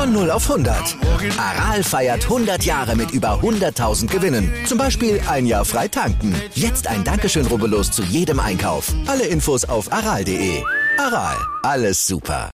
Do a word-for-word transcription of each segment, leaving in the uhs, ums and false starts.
Von null auf hundert. Aral feiert hundert Jahre mit über hunderttausend Gewinnen. Zum Beispiel ein Jahr frei tanken. Jetzt ein Dankeschön, rubbellos zu jedem Einkauf. Alle Infos auf aral punkt de. Aral, alles super.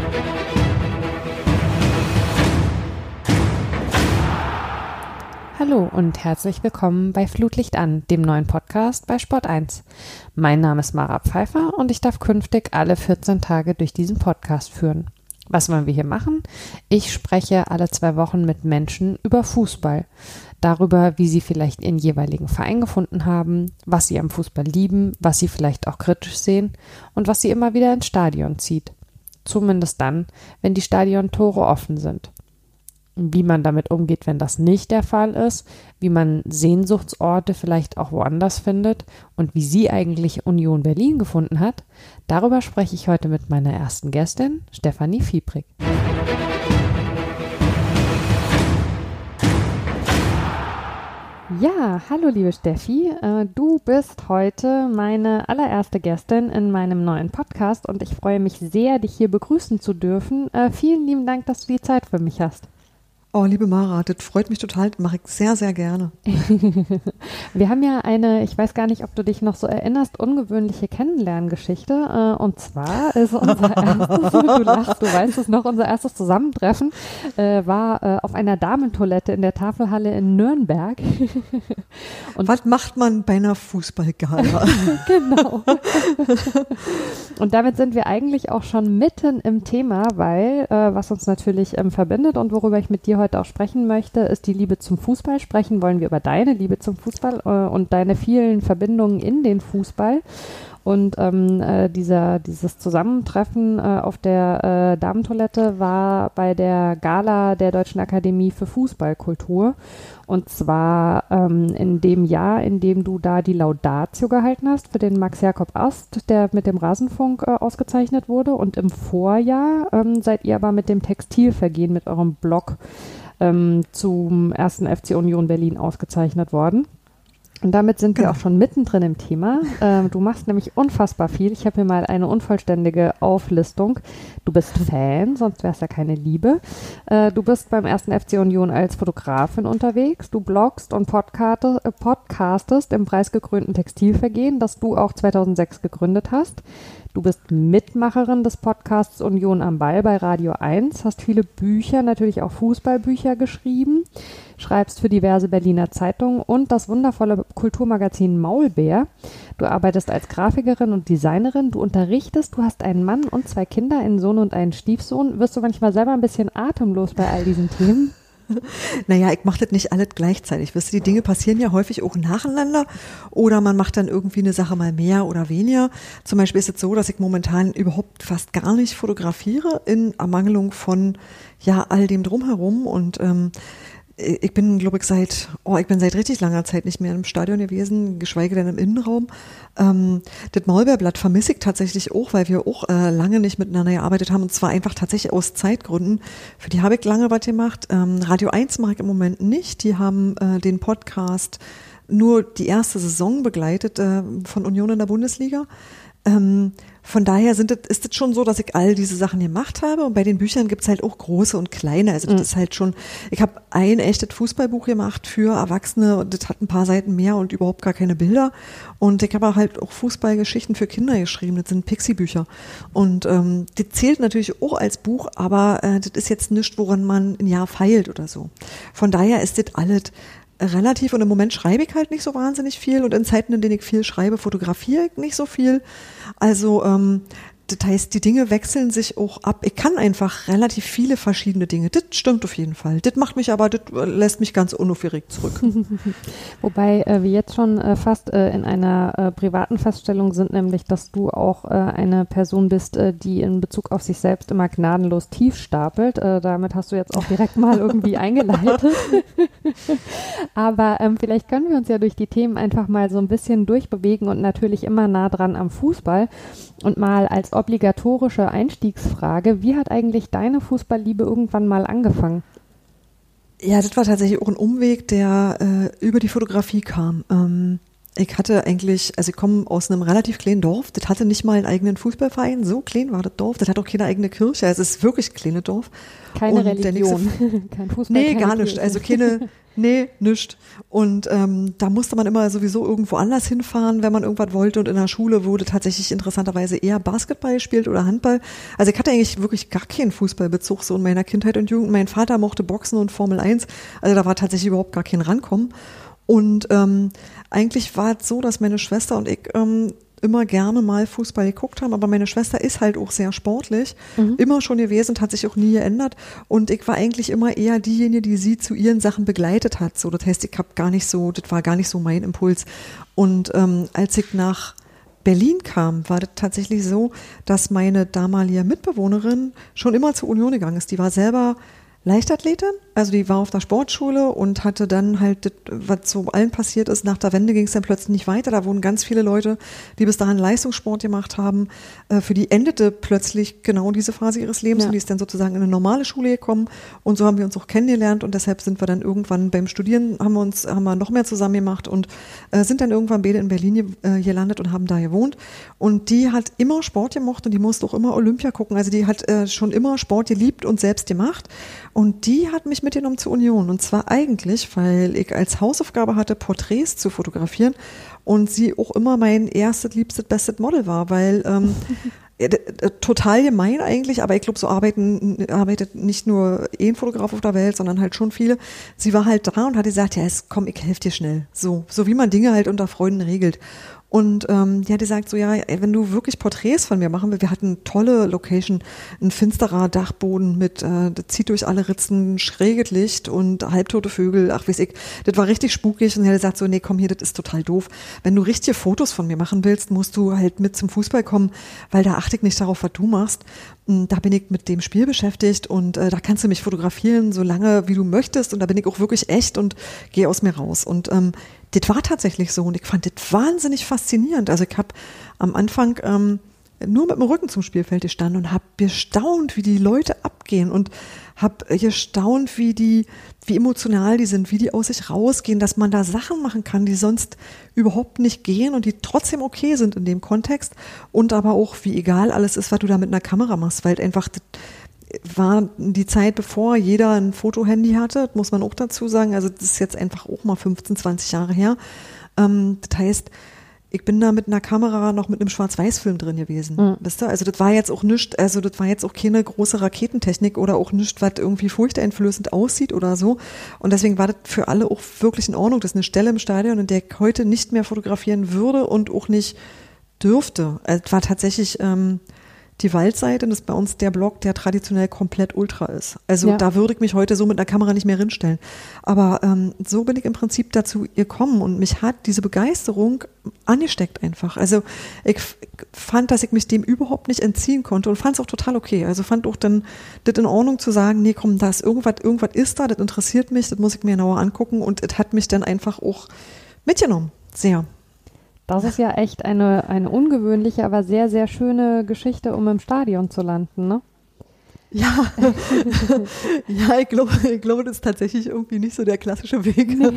Hallo und herzlich willkommen bei Flutlicht an, dem neuen Podcast bei Sport eins. Mein Name ist Mara Pfeiffer und ich darf künftig alle vierzehn Tage durch diesen Podcast führen. Was wollen wir hier machen? Ich spreche alle zwei Wochen mit Menschen über Fußball. Darüber, wie sie vielleicht ihren jeweiligen Verein gefunden haben, was sie am Fußball lieben, was sie vielleicht auch kritisch sehen und was sie immer wieder ins Stadion zieht. Zumindest dann, wenn die Stadiontore offen sind. Wie man damit umgeht, wenn das nicht der Fall ist, wie man Sehnsuchtsorte vielleicht auch woanders findet und wie sie eigentlich Union Berlin gefunden hat, darüber spreche ich heute mit meiner ersten Gästin, Stefanie Fiebrig. Ja, hallo liebe Steffi, du bist heute meine allererste Gästin in meinem neuen Podcast und ich freue mich sehr, dich hier begrüßen zu dürfen. Vielen lieben Dank, dass du die Zeit für mich hast. Oh, liebe Mara, das freut mich total, das mache ich sehr, sehr gerne. Wir haben ja eine, ich weiß gar nicht, ob du dich noch so erinnerst, ungewöhnliche Kennenlerngeschichte. Und zwar ist unser erstes, du lachst, du weißt es noch, unser erstes Zusammentreffen äh, war äh, auf einer Damentoilette in der Tafelhalle in Nürnberg. Und was macht man bei einer Fußballgala? Genau. Und damit sind wir eigentlich auch schon mitten im Thema, weil äh, was uns natürlich ähm, verbindet und worüber ich mit dir heute auch sprechen möchte, ist die Liebe zum Fußball. Sprechen wollen wir über deine Liebe zum Fußball äh, und deine vielen Verbindungen in den Fußball. Und ähm, äh, dieser, dieses Zusammentreffen äh, auf der äh, Damentoilette war bei der Gala der Deutschen Akademie für Fußballkultur. Und zwar ähm, in dem Jahr, in dem du da die Laudatio gehalten hast für den Max Jakob Ast, der mit dem Rasenfunk äh, ausgezeichnet wurde. Und im Vorjahr ähm, seid ihr aber mit dem Textilvergehen, mit eurem Blog ähm, zum ersten F C Union Berlin ausgezeichnet worden. Und damit sind wir auch schon mittendrin im Thema. Ähm, du machst nämlich unfassbar viel. Ich habe hier mal eine unvollständige Auflistung. Du bist Fan, sonst wäre es ja keine Liebe. Äh, du bist beim ersten F C Union als Fotografin unterwegs. Du bloggst und podcast, äh, podcastest im preisgekrönten Textilvergehen, das du auch zweitausendsechs gegründet hast. Du bist Mitmacherin des Podcasts Union am Ball bei Radio eins, hast viele Bücher, natürlich auch Fußballbücher geschrieben, schreibst für diverse Berliner Zeitungen und das wundervolle Kulturmagazin Maulbär. Du arbeitest als Grafikerin und Designerin, du unterrichtest, du hast einen Mann und zwei Kinder, einen Sohn und einen Stiefsohn. Wirst du manchmal selber ein bisschen atemlos bei all diesen Themen? Naja, ich mache das nicht alles gleichzeitig. Wisst ihr, die Dinge passieren ja häufig auch nacheinander oder man macht dann irgendwie eine Sache mal mehr oder weniger. Zum Beispiel ist es so, dass ich momentan überhaupt fast gar nicht fotografiere in Ermangelung von ja all dem Drumherum und ähm, ich bin, glaube ich, seit, oh, ich bin seit richtig langer Zeit nicht mehr im Stadion gewesen, geschweige denn im Innenraum. Ähm, das Maulbeerblatt vermisse ich tatsächlich auch, weil wir auch äh, lange nicht miteinander gearbeitet haben und zwar einfach tatsächlich aus Zeitgründen. Für die habe ich lange was gemacht. Ähm, Radio eins mache ich im Moment nicht. Die haben äh, den Podcast nur die erste Saison begleitet äh, von Union in der Bundesliga. Ähm, von daher sind das, ist es schon so, dass ich all diese Sachen gemacht habe und bei den Büchern gibt's halt auch große und kleine, also das mhm. ist halt schon, ich habe ein echtes Fußballbuch gemacht für Erwachsene und das hat ein paar Seiten mehr und überhaupt gar keine Bilder und ich habe halt auch Fußballgeschichten für Kinder geschrieben, das sind Pixie-Bücher und ähm, das zählt natürlich auch als Buch, aber äh, das ist jetzt nichts, woran man ein Jahr feilt oder so. Von daher ist das alles relativ und im Moment schreibe ich halt nicht so wahnsinnig viel und in Zeiten, in denen ich viel schreibe, fotografiere ich nicht so viel. Also ähm, das heißt, die Dinge wechseln sich auch ab. Ich kann einfach relativ viele verschiedene Dinge. Das stimmt auf jeden Fall. Das macht mich aber, das lässt mich ganz unaufgeregt zurück. Wobei äh, wir jetzt schon äh, fast äh, in einer äh, privaten Feststellung sind, nämlich, dass du auch äh, eine Person bist, äh, die in Bezug auf sich selbst immer gnadenlos tief stapelt. Äh, damit hast du jetzt auch direkt mal irgendwie eingeleitet. Aber ähm, vielleicht können wir uns ja durch die Themen einfach mal so ein bisschen durchbewegen und natürlich immer nah dran am Fußball. Und mal als obligatorische Einstiegsfrage, wie hat eigentlich deine Fußballliebe irgendwann mal angefangen? Ja, das war tatsächlich auch ein Umweg, der äh, über die Fotografie kam. Ähm, Ich hatte eigentlich, also ich komme aus einem relativ kleinen Dorf, das hatte nicht mal einen eigenen Fußballverein, so klein war das Dorf, das hat auch keine eigene Kirche, also es ist wirklich ein kleines Dorf. Keine und Religion, nächste, kein Fußball, nee, keine gar nicht, Kirche. also keine, nee, nischt. Und ähm, da musste man immer sowieso irgendwo anders hinfahren, wenn man irgendwas wollte, und in der Schule wurde tatsächlich interessanterweise eher Basketball gespielt oder Handball. Also ich hatte eigentlich wirklich gar keinen Fußballbezug so in meiner Kindheit und Jugend. Mein Vater mochte Boxen und Formel eins, also da war tatsächlich überhaupt gar kein Rankommen. Und ähm, eigentlich war es so, dass meine Schwester und ich ähm, immer gerne mal Fußball geguckt haben, aber meine Schwester ist halt auch sehr sportlich, mhm. immer schon gewesen, hat sich auch nie geändert, und ich war eigentlich immer eher diejenige, die sie zu ihren Sachen begleitet hat. So, das heißt, ich habe gar nicht so, das war gar nicht so mein Impuls. Und ähm, als ich nach Berlin kam, war das tatsächlich so, dass meine damalige Mitbewohnerin schon immer zur Union gegangen ist. Die war selber Leichtathletin, also die war auf der Sportschule und hatte dann halt, das, was so allen passiert ist, nach der Wende ging es dann plötzlich nicht weiter. Da wurden ganz viele Leute, die bis dahin Leistungssport gemacht haben, äh, für die endete plötzlich genau diese Phase ihres Lebens, ja. Und die ist dann sozusagen in eine normale Schule gekommen, und so haben wir uns auch kennengelernt, und deshalb sind wir dann irgendwann beim Studieren, haben wir uns, haben wir noch mehr zusammen gemacht und äh, sind dann irgendwann beide in Berlin äh, gelandet und haben da gewohnt, und die hat immer Sport gemocht und die musste auch immer Olympia gucken, also die hat äh, schon immer Sport geliebt und selbst gemacht. Und die hat mich mitgenommen zur Union. Und zwar eigentlich, weil ich als Hausaufgabe hatte, Porträts zu fotografieren, und sie auch immer mein erstes, liebstes, bestes Model war, weil ähm, total gemein eigentlich, aber ich glaube, so arbeiten, arbeitet nicht nur ein Fotograf auf der Welt, sondern halt schon viele. Sie war halt da und hat gesagt, ja, es, komm, ich helfe dir schnell. So, so wie man Dinge halt unter Freunden regelt. Und ähm, die hat gesagt, so ja, ey, wenn du wirklich Porträts von mir machen willst, wir hatten tolle Location, ein finsterer Dachboden mit, äh, das zieht durch alle Ritzen, schräges Licht und halbtote Vögel, ach weiß ich, das war richtig spukig, und die hat gesagt so, nee, komm hier, das ist total doof. Wenn du richtige Fotos von mir machen willst, musst du halt mit zum Fußball kommen, weil da achte ich nicht darauf, was du machst. Da bin ich mit dem Spiel beschäftigt, und äh, da kannst du mich fotografieren, so lange wie du möchtest, und da bin ich auch wirklich echt und gehe aus mir raus. Und ähm, das war tatsächlich so, und ich fand das wahnsinnig faszinierend. Also ich habe am Anfang ähm, nur mit dem Rücken zum Spielfeld gestanden und habe gestaunt, wie die Leute abgehen, und habe gestaunt, wie die, wie emotional die sind, wie die aus sich rausgehen, dass man da Sachen machen kann, die sonst überhaupt nicht gehen und die trotzdem okay sind in dem Kontext, und aber auch, wie egal alles ist, was du da mit einer Kamera machst, weil einfach das war die Zeit, bevor jeder ein Fotohandy hatte, muss man auch dazu sagen, also das ist jetzt einfach auch mal fünfzehn, zwanzig Jahre her. Ähm, das heißt, ich bin da mit einer Kamera noch mit einem Schwarz-Weiß-Film drin gewesen, mhm. wisst ihr? Also das war jetzt auch nichts, also das war jetzt auch keine große Raketentechnik oder auch nichts, was irgendwie furchteinflößend aussieht oder so. Und deswegen war das für alle auch wirklich in Ordnung. Das ist eine Stelle im Stadion, in der ich heute nicht mehr fotografieren würde und auch nicht dürfte. Also es war tatsächlich ähm, die Waldseite, das ist bei uns der Block, der traditionell komplett Ultra ist. Also ja. Da würde ich mich heute so mit einer Kamera nicht mehr hinstellen. Aber ähm, so bin ich im Prinzip dazu gekommen, und mich hat diese Begeisterung angesteckt einfach. Also ich f- fand, dass ich mich dem überhaupt nicht entziehen konnte, und fand es auch total okay. Also fand auch dann das in Ordnung zu sagen, nee, komm, da ist irgendwas, irgendwas ist da, das interessiert mich, das muss ich mir genauer angucken, und es hat mich dann einfach auch mitgenommen. Sehr. Das ist ja echt eine, eine ungewöhnliche, aber sehr, sehr schöne Geschichte, um im Stadion zu landen, ne? Ja, ja, ich glaube, ich glaube, das ist tatsächlich irgendwie nicht so der klassische Weg. Nee.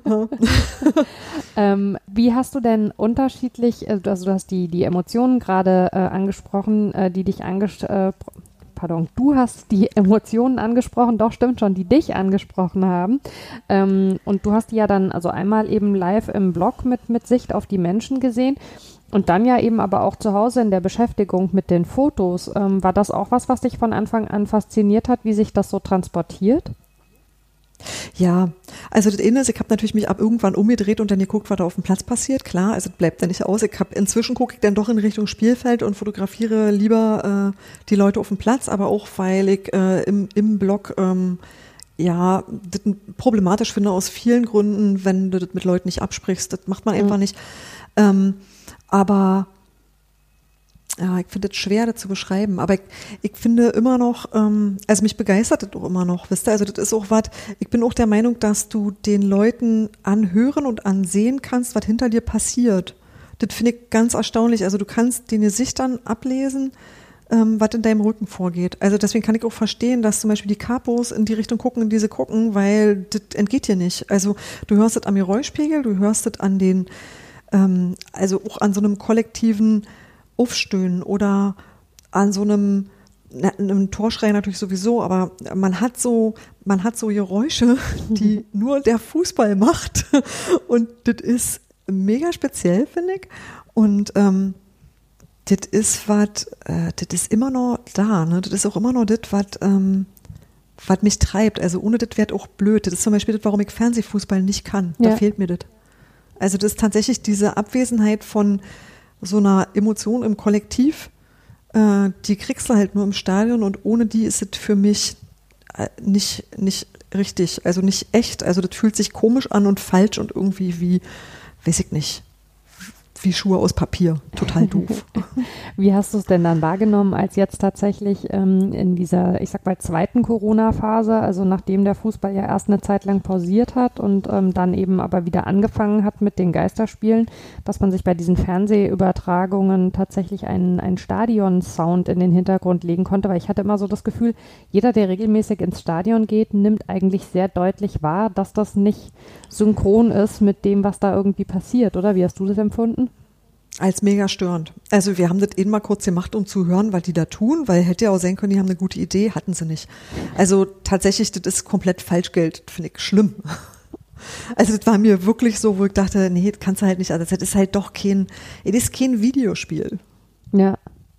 ähm, wie hast du denn unterschiedlich, also du hast die, die Emotionen gerade äh, angesprochen, äh, die dich angesprochen, äh, Pardon, du hast die Emotionen angesprochen, doch stimmt schon, die dich angesprochen haben. Ähm, und du hast die ja dann also einmal eben live im Blog mit, mit Sicht auf die Menschen gesehen und dann ja eben aber auch zu Hause in der Beschäftigung mit den Fotos. Ähm, war das auch was, was dich von Anfang an fasziniert hat, wie sich das so transportiert? Ja, also das eine ist, ich habe natürlich mich ab irgendwann umgedreht und dann geguckt, was da auf dem Platz passiert. Klar, also das bleibt da nicht aus. Ich habe inzwischen gucke ich dann doch in Richtung Spielfeld und fotografiere lieber äh, die Leute auf dem Platz, aber auch, weil ich äh, im, im Blog ähm, ja das problematisch finde aus vielen Gründen, wenn du das mit Leuten nicht absprichst. Das macht man einfach mhm. nicht. Ähm, aber ja, ich finde es schwer, das zu beschreiben, aber ich, ich finde immer noch, ähm, also mich begeistert das auch immer noch, wisst ihr, also das ist auch was, ich bin auch der Meinung, dass du den Leuten anhören und ansehen kannst, was hinter dir passiert. Das finde ich ganz erstaunlich, also du kannst den Gesichtern ablesen, ähm, was in deinem Rücken vorgeht. Also deswegen kann ich auch verstehen, dass zum Beispiel die Kapos in die Richtung gucken, in die sie gucken, weil das entgeht dir nicht. Also du hörst es am Geräuschpegel, du hörst es an den ähm, also auch an so einem kollektiven Aufstöhnen oder an so einem, na, einem Torschrei natürlich sowieso, aber man hat so, man hat so Geräusche, die nur der Fußball macht und das ist mega speziell, finde ich, und ähm, das ist was, äh, das ist immer noch da, ne? Das ist auch immer noch das, was ähm, was mich treibt. Also ohne das wäre auch blöd. Das ist zum Beispiel das, warum ich Fernsehfußball nicht kann. Da ja. fehlt mir das. Also das ist tatsächlich diese Abwesenheit von so einer Emotion im Kollektiv, äh, die kriegst du halt nur im Stadion und ohne die ist es für mich äh, nicht, nicht richtig, also nicht echt. Also das fühlt sich komisch an und falsch und irgendwie wie, weiß ich nicht, wie Schuhe aus Papier. Total doof. Wie hast du es denn dann wahrgenommen, als jetzt tatsächlich ähm, in dieser, ich sag mal, zweiten Corona-Phase, also nachdem der Fußball ja erst eine Zeit lang pausiert hat und ähm, dann eben aber wieder angefangen hat mit den Geisterspielen, dass man sich bei diesen Fernsehübertragungen tatsächlich einen, einen Stadion-Sound in den Hintergrund legen konnte, weil ich hatte immer so das Gefühl, jeder, der regelmäßig ins Stadion geht, nimmt eigentlich sehr deutlich wahr, dass das nicht synchron ist mit dem, was da irgendwie passiert, oder? Wie hast du das empfunden? Als mega störend. Also wir haben das eben mal kurz gemacht, um zu hören, was die da tun, weil hätte ja auch sein können, die haben eine gute Idee, hatten sie nicht. Also tatsächlich, das ist komplett Falschgeld, finde ich schlimm. Also das war mir wirklich so, wo ich dachte, nee, das kannst du halt nicht, also das ist halt doch kein, das ist kein Videospiel. Ja.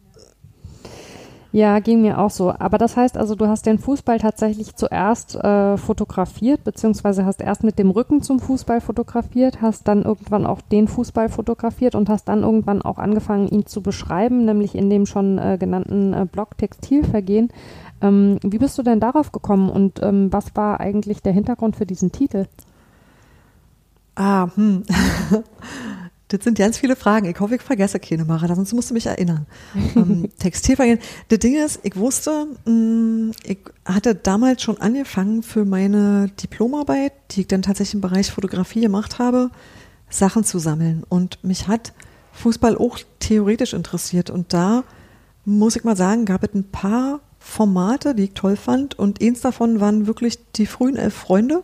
Ja, ging mir auch so. Aber das heißt also, du hast den Fußball tatsächlich zuerst äh, fotografiert, beziehungsweise hast erst mit dem Rücken zum Fußball fotografiert, hast dann irgendwann auch den Fußball fotografiert und hast dann irgendwann auch angefangen, ihn zu beschreiben, nämlich in dem schon äh, genannten äh, Blog Textilvergehen. Ähm, wie bist du denn darauf gekommen und ähm, was war eigentlich der Hintergrund für diesen Titel? Ah, hm. Das sind ganz viele Fragen. Ich hoffe, ich vergesse keine, Mara, sonst musst du mich erinnern. ähm, Textilvergehen. Das Ding ist, ich wusste, mh, ich hatte damals schon angefangen für meine Diplomarbeit, die ich dann tatsächlich im Bereich Fotografie gemacht habe, Sachen zu sammeln. Und mich hat Fußball auch theoretisch interessiert. Und da, muss ich mal sagen, gab es ein paar Formate, die ich toll fand. Und eins davon waren wirklich die frühen Elf Freunde,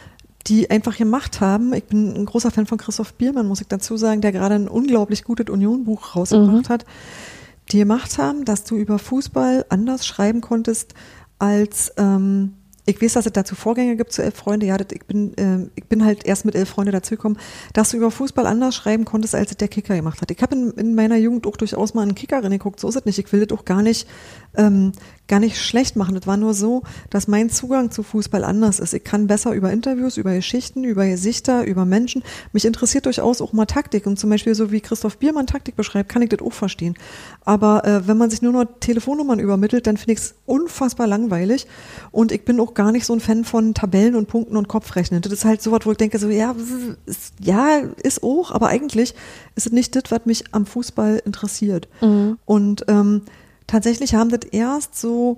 die einfach gemacht haben. Ich bin ein großer Fan von Christoph Biermann, muss ich dazu sagen, der gerade ein unglaublich gutes Union-Buch rausgebracht mhm. hat, die gemacht haben, dass du über Fußball anders schreiben konntest als, ähm, ich weiß, dass es dazu Vorgänge gibt zu Elf Freunde, ja, das, ich bin äh, ich bin halt erst mit Elf Freunde dazugekommen, dass du über Fußball anders schreiben konntest, als es der Kicker gemacht hat. Ich habe in, in meiner Jugend auch durchaus mal einen Kicker reingeguckt, so ist es nicht, ich will das auch gar nicht ähm, gar nicht schlecht machen. Das war nur so, dass mein Zugang zu Fußball anders ist. Ich kann besser über Interviews, über Geschichten, über Gesichter, über Menschen. Mich interessiert durchaus auch mal Taktik. Und zum Beispiel so wie Christoph Biermann Taktik beschreibt, kann ich das auch verstehen. Aber äh, wenn man sich nur noch Telefonnummern übermittelt, dann finde ich es unfassbar langweilig. Und ich bin auch gar nicht so ein Fan von Tabellen und Punkten und Kopfrechnen. Das ist halt so was, wo ich denke, so ja, ist, ja, ist auch, aber eigentlich ist es nicht das, was mich am Fußball interessiert. Mhm. Und ähm, tatsächlich haben das erst so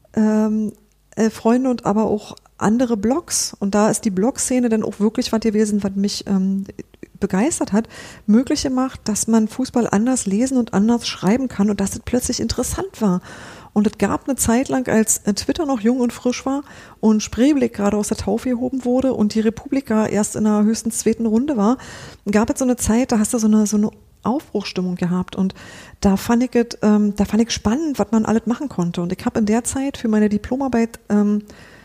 ähm, äh, Freunde und aber auch andere Blogs, und da ist die Blog-Szene dann auch wirklich was gewesen, was mich ähm, begeistert hat, möglich gemacht, dass man Fußball anders lesen und anders schreiben kann und dass das plötzlich interessant war. Und es gab eine Zeit lang, als Twitter noch jung und frisch war und Spreeblick gerade aus der Taufe gehoben wurde und die Republika erst in der höchstens zweiten Runde war, gab es so eine Zeit, da hast du so eine, so eine Aufbruchsstimmung gehabt und da fand ich es, ähm, da fand ich spannend, was man alles machen konnte. Und ich habe in der Zeit für meine Diplomarbeit ähm,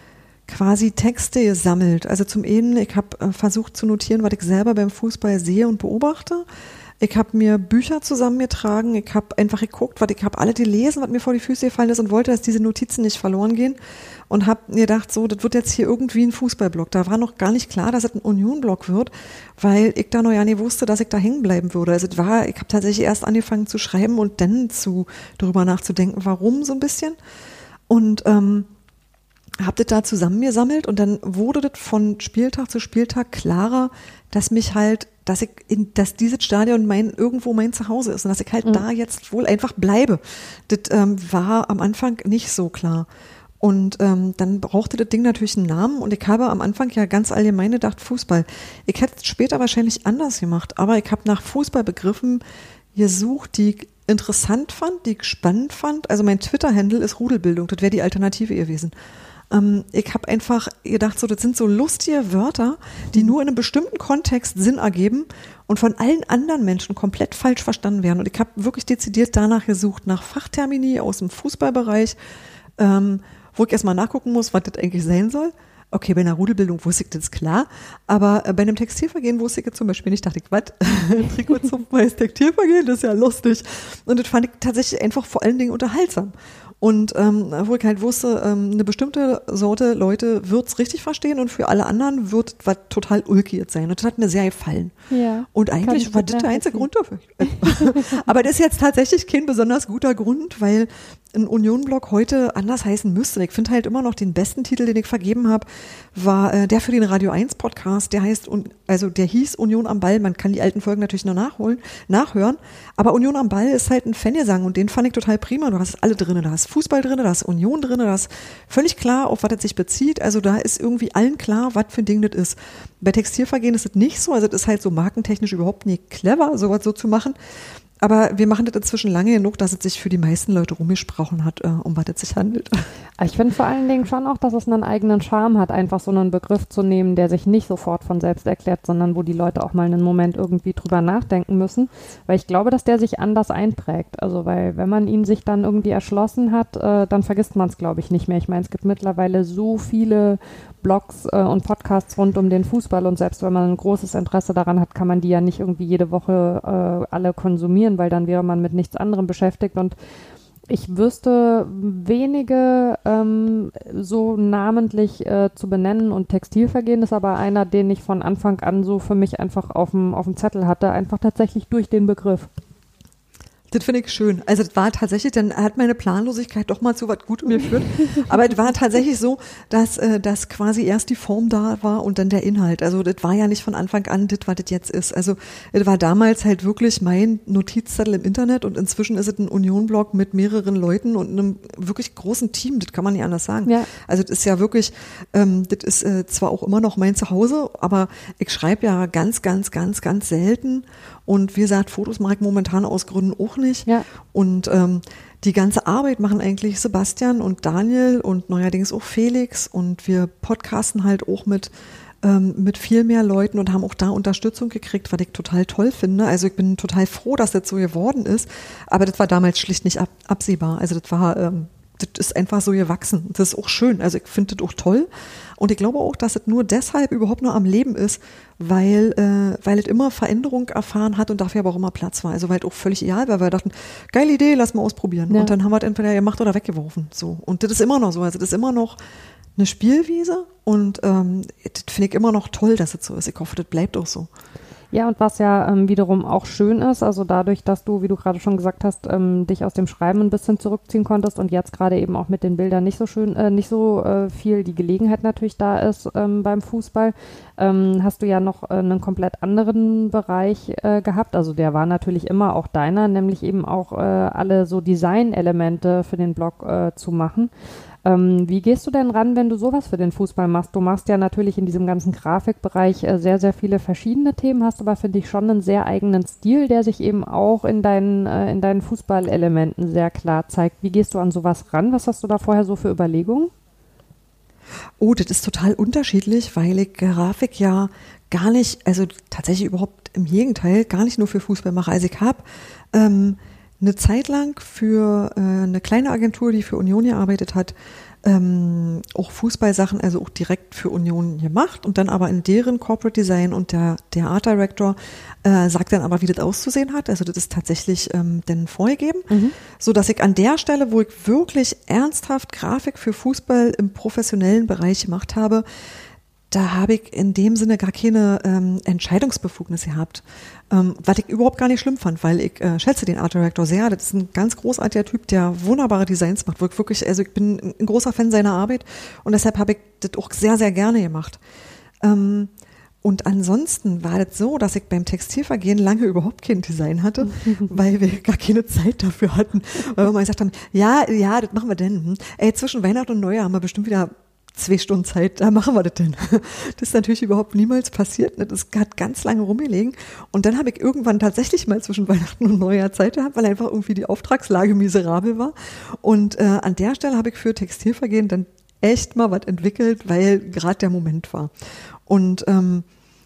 quasi Texte gesammelt. Also zum einen, ich habe äh, versucht zu notieren, was ich selber beim Fußball sehe und beobachte. Ich habe mir Bücher zusammengetragen, ich habe einfach geguckt, was ich habe alle gelesen, was mir vor die Füße gefallen ist und wollte, dass diese Notizen nicht verloren gehen und habe mir gedacht, so, das wird jetzt hier irgendwie ein Fußballblog. Da war noch gar nicht klar, dass es ein Union-Blog wird, weil ich da noch ja nicht wusste, dass ich da hängen bleiben würde. Also es war, ich habe tatsächlich erst angefangen zu schreiben und dann zu darüber nachzudenken, warum so ein bisschen. Und ähm, habe das da zusammengesammelt und dann wurde das von Spieltag zu Spieltag klarer, dass mich halt, dass ich in, dass dieses Stadion mein, irgendwo mein Zuhause ist und dass ich halt mhm. da jetzt wohl einfach bleibe. Das ähm, war am Anfang nicht so klar. Und ähm, dann brauchte das Ding natürlich einen Namen und ich habe am Anfang ja ganz allgemein gedacht, Fußball. Ich hätte es später wahrscheinlich anders gemacht, aber ich habe nach Fußballbegriffen gesucht, die ich interessant fand, die ich spannend fand. Also mein Twitter-Handle ist Rudelbildung, das wäre die Alternative gewesen. Ähm, ich habe einfach gedacht, so, das sind so lustige Wörter, die nur in einem bestimmten Kontext Sinn ergeben und von allen anderen Menschen komplett falsch verstanden werden. Und ich habe wirklich dezidiert danach gesucht, nach Fachtermini aus dem Fußballbereich, ähm, wo ich erstmal nachgucken muss, was das eigentlich sein soll. Okay, bei einer Rudelbildung wusste ich das klar, aber bei einem Textilvergehen wusste ich zum Beispiel nicht, dachte ich, was? Trikotzupfen heißt Textilvergehen, das ist ja lustig. Und das fand ich tatsächlich einfach vor allen Dingen unterhaltsam. Und ähm, wo ich halt wusste, ähm, eine bestimmte Sorte Leute wird's richtig verstehen und für alle anderen wird was total ulkiges sein. Und das hat mir sehr gefallen. Ja, und eigentlich war das der einzige Grund dafür. Aber das ist jetzt tatsächlich kein besonders guter Grund, weil ein Union-Blog heute anders heißen müsste. Ich finde halt immer noch den besten Titel, den ich vergeben habe, war äh, der für den Radio eins Podcast. Der heißt, also der hieß Union am Ball. Man kann die alten Folgen natürlich noch nachholen, nachhören. Aber Union am Ball ist halt ein Fangesang und den fand ich total prima. Du hast alle drin. Da hast Fußball drin, da ist Union drin, da ist völlig klar, auf was das sich bezieht. Also da ist irgendwie allen klar, was für ein Ding das ist. Bei Textilvergehen ist das nicht so. Also das ist halt so markentechnisch überhaupt nicht clever, sowas so zu machen. Aber wir machen das inzwischen lange genug, dass es sich für die meisten Leute rumgesprochen hat, äh, um was es sich handelt. Ich finde vor allen Dingen schon auch, dass es einen eigenen Charme hat, einfach so einen Begriff zu nehmen, der sich nicht sofort von selbst erklärt, sondern wo die Leute auch mal einen Moment irgendwie drüber nachdenken müssen. Weil ich glaube, dass der sich anders einprägt. Also weil wenn man ihn sich dann irgendwie erschlossen hat, äh, dann vergisst man es, glaube ich, nicht mehr. Ich meine, es gibt mittlerweile so viele Blogs äh, und Podcasts rund um den Fußball und selbst wenn man ein großes Interesse daran hat, kann man die ja nicht irgendwie jede Woche äh, alle konsumieren, weil dann wäre man mit nichts anderem beschäftigt und ich wüsste wenige ähm, so namentlich äh, zu benennen und Textilvergehen ist aber einer, den ich von Anfang an so für mich einfach auf dem auf dem Zettel hatte, einfach tatsächlich durch den Begriff. Das finde ich schön. Also das war tatsächlich, dann hat meine Planlosigkeit doch mal zu was Gutem geführt. Aber es war tatsächlich so, dass äh, dass quasi erst die Form da war und dann der Inhalt. Also das war ja nicht von Anfang an das, was das jetzt ist. Also es war damals halt wirklich mein Notizzettel im Internet und inzwischen ist es ein Union-Blog mit mehreren Leuten und einem wirklich großen Team. Das kann man nicht anders sagen. Ja. Also das ist ja wirklich, ähm, das ist äh, zwar auch immer noch mein Zuhause, aber ich schreibe ja ganz, ganz, ganz, ganz selten. Und wie gesagt, Fotos mache ich momentan aus Gründen auch nicht. Ja. Und ähm, die ganze Arbeit machen eigentlich Sebastian und Daniel und neuerdings auch Felix. Und wir podcasten halt auch mit, ähm, mit viel mehr Leuten und haben auch da Unterstützung gekriegt, was ich total toll finde. Also ich bin total froh, dass das so geworden ist. Aber das war damals schlicht nicht ab, absehbar. Also das war... Ähm, das ist einfach so gewachsen. Das ist auch schön. Also ich finde das auch toll. Und ich glaube auch, dass es nur deshalb überhaupt nur am Leben ist, weil, äh, weil es immer Veränderung erfahren hat und dafür aber auch immer Platz war. Also weil es auch völlig egal war, weil wir dachten, geile Idee, lass mal ausprobieren. Ja. Und dann haben wir es entweder gemacht oder weggeworfen. So. Und das ist immer noch so. Also das ist immer noch eine Spielwiese und ähm, das finde ich immer noch toll, dass es so ist. Ich hoffe, das bleibt auch so. Ja, und was ja ähm, wiederum auch schön ist, also dadurch, dass du, wie du gerade schon gesagt hast, ähm, dich aus dem Schreiben ein bisschen zurückziehen konntest und jetzt gerade eben auch mit den Bildern nicht so schön, äh, nicht so äh, viel die Gelegenheit natürlich da ist ähm, beim Fußball, ähm, hast du ja noch äh, einen komplett anderen Bereich äh, gehabt. Also der war natürlich immer auch deiner, nämlich eben auch äh, alle so Designelemente für den Blog äh, zu machen. Ähm, wie gehst du denn ran, wenn du sowas für den Fußball machst? Du machst ja natürlich in diesem ganzen Grafikbereich äh, sehr, sehr viele verschiedene Themen, hast aber, finde ich, schon einen sehr eigenen Stil, der sich eben auch in deinen, äh, in deinen Fußballelementen sehr klar zeigt. Wie gehst du an sowas ran? Was hast du da vorher so für Überlegungen? Oh, das ist total unterschiedlich, weil ich Grafik ja gar nicht, also tatsächlich überhaupt im Gegenteil, gar nicht nur für Fußball mache. Also ich habe ähm, eine Zeit lang für äh, eine kleine Agentur, die für Union gearbeitet hat, ähm, auch Fußballsachen, also auch direkt für Union gemacht und dann aber in deren Corporate Design und der, der Art Director äh, sagt dann aber, wie das auszusehen hat. Also das ist tatsächlich ähm, dann vorgegeben, mhm. so dass ich an der Stelle, wo ich wirklich ernsthaft Grafik für Fußball im professionellen Bereich gemacht habe, da habe ich in dem Sinne gar keine ähm, Entscheidungsbefugnis gehabt, ähm, was ich überhaupt gar nicht schlimm fand, weil ich äh, schätze den Art Director sehr. Das ist ein ganz großartiger Typ, der wunderbare Designs macht. Wirklich, also ich bin ein großer Fan seiner Arbeit und deshalb habe ich das auch sehr, sehr gerne gemacht. Ähm, und ansonsten war das so, dass ich beim Textilvergehen lange überhaupt kein Design hatte, weil wir gar keine Zeit dafür hatten. Weil wir mal gesagt haben, ja, ja, das machen wir denn. Ey, zwischen Weihnachten und Neujahr haben wir bestimmt wieder zwei Stunden Zeit, da machen wir das denn. Das ist natürlich überhaupt niemals passiert. Das hat ganz lange rumgelegen. Und dann habe ich irgendwann tatsächlich mal zwischen Weihnachten und Neujahr Zeit gehabt, weil einfach irgendwie die Auftragslage miserabel war. Und äh, an der Stelle habe ich für Textilvergehen dann echt mal was entwickelt, weil gerade der Moment war. Und ähm,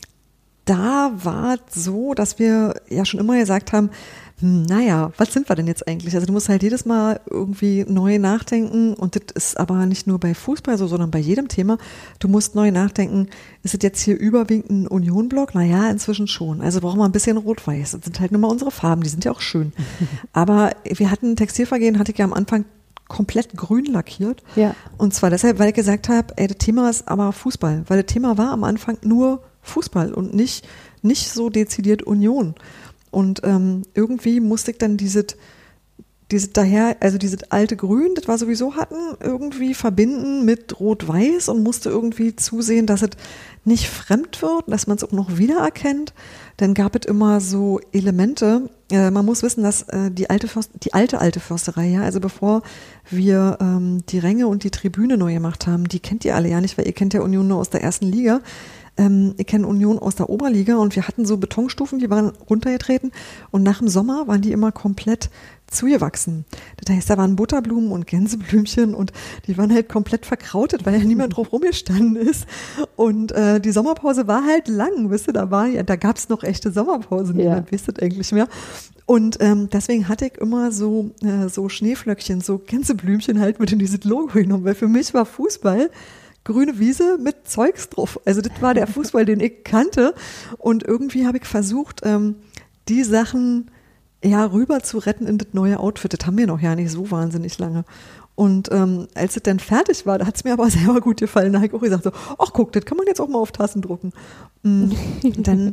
da war es so, dass wir ja schon immer gesagt haben, hm, naja, was sind wir denn jetzt eigentlich? Also du musst halt jedes Mal irgendwie neu nachdenken und das ist aber nicht nur bei Fußball so, sondern bei jedem Thema. Du musst neu nachdenken, ist es jetzt hier überwiegend ein Union-Block? Naja, inzwischen schon. Also brauchen wir ein bisschen Rot-Weiß. Das sind halt nur mal unsere Farben, die sind ja auch schön. Aber wir hatten Textilvergehen, hatte ich ja am Anfang komplett grün lackiert. Ja. Und zwar deshalb, weil ich gesagt habe, ey, das Thema ist aber Fußball. Weil das Thema war am Anfang nur Fußball und nicht, nicht so dezidiert Union. Und ähm, irgendwie musste ich dann dieses, dieses daher, also dieses alte Grün, das wir sowieso hatten, irgendwie verbinden mit Rot-Weiß und musste irgendwie zusehen, dass es nicht fremd wird, dass man es auch noch wiedererkennt. Dann gab es immer so Elemente. Äh, man muss wissen, dass äh, die alte Först, die alte alte Försterei, ja, also bevor wir ähm, die Ränge und die Tribüne neu gemacht haben, die kennt ihr alle ja nicht, weil ihr kennt ja Union nur aus der ersten Liga. Ähm, ich kenne Union aus der Oberliga und wir hatten so Betonstufen, die waren runtergetreten und nach dem Sommer waren die immer komplett zugewachsen. Das heißt, da waren Butterblumen und Gänseblümchen und die waren halt komplett verkrautet, weil ja niemand drauf rumgestanden ist. Und äh, die Sommerpause war halt lang, wisst ihr, da war ja, da gab es noch echte Sommerpausen, ja. Niemand wisst das eigentlich mehr. Und ähm, deswegen hatte ich immer so, äh, so Schneeflöckchen, so Gänseblümchen halt mit in dieses Logo genommen, weil für mich war Fußball grüne Wiese mit Zeugs drauf. Also das war der Fußball, den ich kannte. Und irgendwie habe ich versucht, ähm, die Sachen ja rüber zu retten in das neue Outfit. Das haben wir noch ja nicht so wahnsinnig lange. Und ähm, als es dann fertig war, da hat es mir aber selber gut gefallen. Da habe ich auch gesagt so, ach guck, das kann man jetzt auch mal auf Tassen drucken. Mm, dann,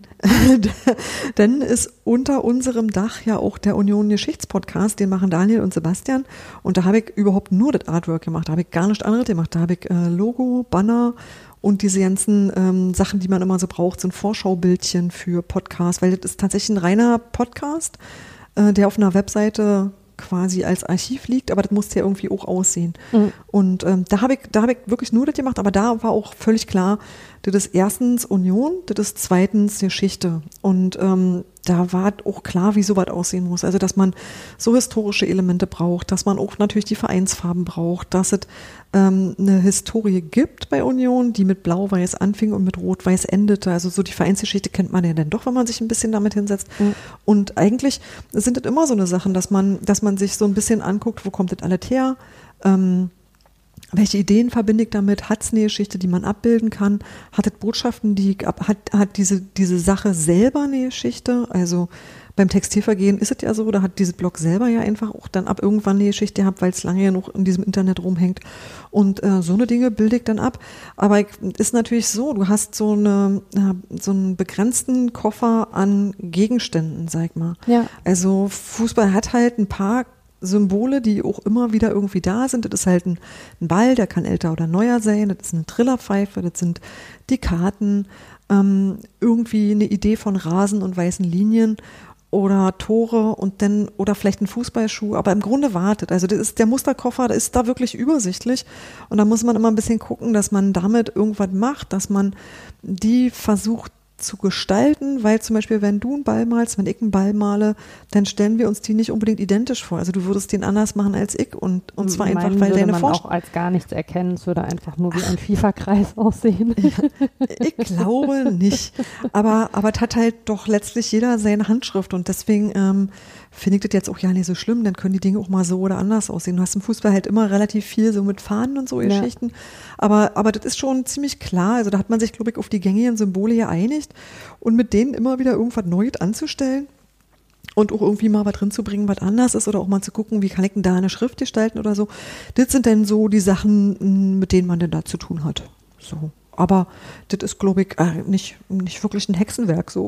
dann ist unter unserem Dach ja auch der Union Geschichtspodcast, den machen Daniel und Sebastian. Und da habe ich überhaupt nur das Artwork gemacht. Da habe ich gar nichts anderes gemacht. Da habe ich äh, Logo, Banner und diese ganzen ähm, Sachen, die man immer so braucht, sind Vorschaubildchen für Podcasts, weil das ist tatsächlich ein reiner Podcast, äh, der auf einer Webseite quasi als Archiv liegt, aber das musste ja irgendwie auch aussehen. Mhm. Und ähm, da habe ich, da habe ich wirklich nur das gemacht, aber da war auch völlig klar, das ist erstens Union, das ist zweitens Geschichte. Und ähm, da war auch klar, wie sowas aussehen muss. Also, dass man so historische Elemente braucht, dass man auch natürlich die Vereinsfarben braucht, dass es ähm, eine Historie gibt bei Union, die mit Blau-Weiß anfing und mit Rot-Weiß endete. Also so die Vereinsgeschichte kennt man ja dann doch, wenn man sich ein bisschen damit hinsetzt. Mhm. Und eigentlich sind das immer so eine Sachen, dass man, dass man sich so ein bisschen anguckt, wo kommt das alles her? Ähm, Welche Ideen verbinde ich damit? Hat es eine Geschichte, die man abbilden kann? Hat es Botschaften, die hat, hat diese, diese Sache selber eine Geschichte? Also beim Textilvergehen ist es ja so, da hat dieses Blog selber ja einfach auch dann ab irgendwann eine Geschichte gehabt, weil es lange ja noch in diesem Internet rumhängt. Und äh, so eine Dinge bilde ich dann ab. Aber es ist natürlich so, du hast so eine so einen begrenzten Koffer an Gegenständen, sag ich mal. Ja. Also Fußball hat halt ein paar Symbole, die auch immer wieder irgendwie da sind. Das ist halt ein, ein Ball, der kann älter oder neuer sein. Das ist eine Trillerpfeife, das sind die Karten, ähm, irgendwie eine Idee von Rasen und weißen Linien oder Tore und dann oder vielleicht ein Fußballschuh, aber im Grunde wartet. Also das ist der Musterkoffer, der ist da wirklich übersichtlich und da muss man immer ein bisschen gucken, dass man damit irgendwas macht, dass man die versucht zu gestalten, weil zum Beispiel, wenn du einen Ball malst, wenn ich einen Ball male, dann stellen wir uns die nicht unbedingt identisch vor. Also du würdest den anders machen als ich und, und zwar einfach, weil deine Vorstellung... würde man auch als gar nichts erkennen, es würde einfach nur wie ein FIFA-Kreis aussehen. Ja, ich glaube nicht, aber, aber es hat halt doch letztlich jeder seine Handschrift und deswegen ähm, finde ich das jetzt auch ja nicht so schlimm, dann können die Dinge auch mal so oder anders aussehen. Du hast im Fußball halt immer relativ viel so mit Fahnen und so ja. Geschichten, aber, aber das ist schon ziemlich klar, also da hat man sich, glaube ich, auf die gängigen Symbole geeinigt und mit denen immer wieder irgendwas Neues anzustellen und auch irgendwie mal was drin zu bringen, was anders ist oder auch mal zu gucken, wie kann ich denn da eine Schrift gestalten oder so. Das sind dann so die Sachen, mit denen man denn da zu tun hat. So. Aber das ist, glaube ich, äh, nicht, nicht wirklich ein Hexenwerk, so.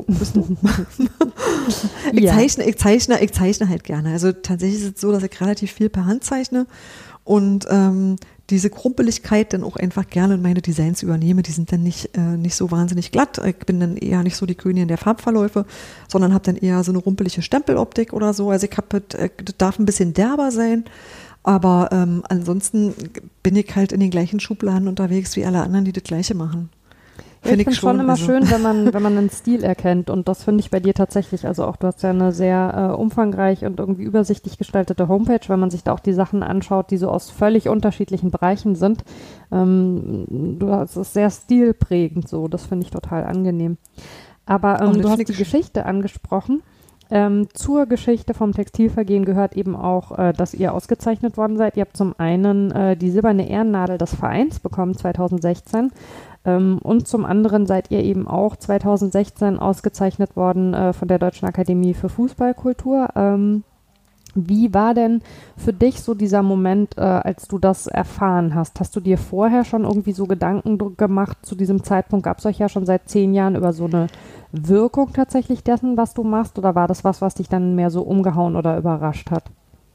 ich, ja. zeichne, ich, zeichne, ich zeichne halt gerne. Also tatsächlich ist es so, dass ich relativ viel per Hand zeichne und ähm, diese Krumpeligkeit dann auch einfach gerne in meine Designs übernehme. Die sind dann nicht, äh, nicht so wahnsinnig glatt. Ich bin dann eher nicht so die Königin der Farbverläufe, sondern habe dann eher so eine rumpelige Stempeloptik oder so. Also ich habe, das darf ein bisschen derber sein. Aber ähm, ansonsten bin ich halt in den gleichen Schubladen unterwegs wie alle anderen, die das Gleiche machen. Ja, ich finde es schon immer also. schön, wenn man, wenn man einen Stil erkennt und das finde ich bei dir tatsächlich. Also auch du hast ja eine sehr äh, umfangreich und irgendwie übersichtlich gestaltete Homepage, wenn man sich da auch die Sachen anschaut, die so aus völlig unterschiedlichen Bereichen sind. Ähm, du hast es sehr stilprägend so, das finde ich total angenehm. Aber ähm, oh, du hast die Geschichte angesprochen. Ähm, zur Geschichte vom Textilvergehen gehört eben auch, äh, dass ihr ausgezeichnet worden seid. Ihr habt zum einen äh, die silberne Ehrennadel des Vereins bekommen zweitausendsechzehn ähm, und zum anderen seid ihr eben auch zweitausendsechzehn ausgezeichnet worden äh, von der Deutschen Akademie für Fußballkultur. Ähm, wie war denn für dich so dieser Moment, äh, als du das erfahren hast? Hast du dir vorher schon irgendwie so Gedanken gemacht? Zu diesem Zeitpunkt gab es euch ja schon seit zehn Jahren über so eine Wirkung tatsächlich dessen, was du machst? Oder war das was, was dich dann mehr so umgehauen oder überrascht hat?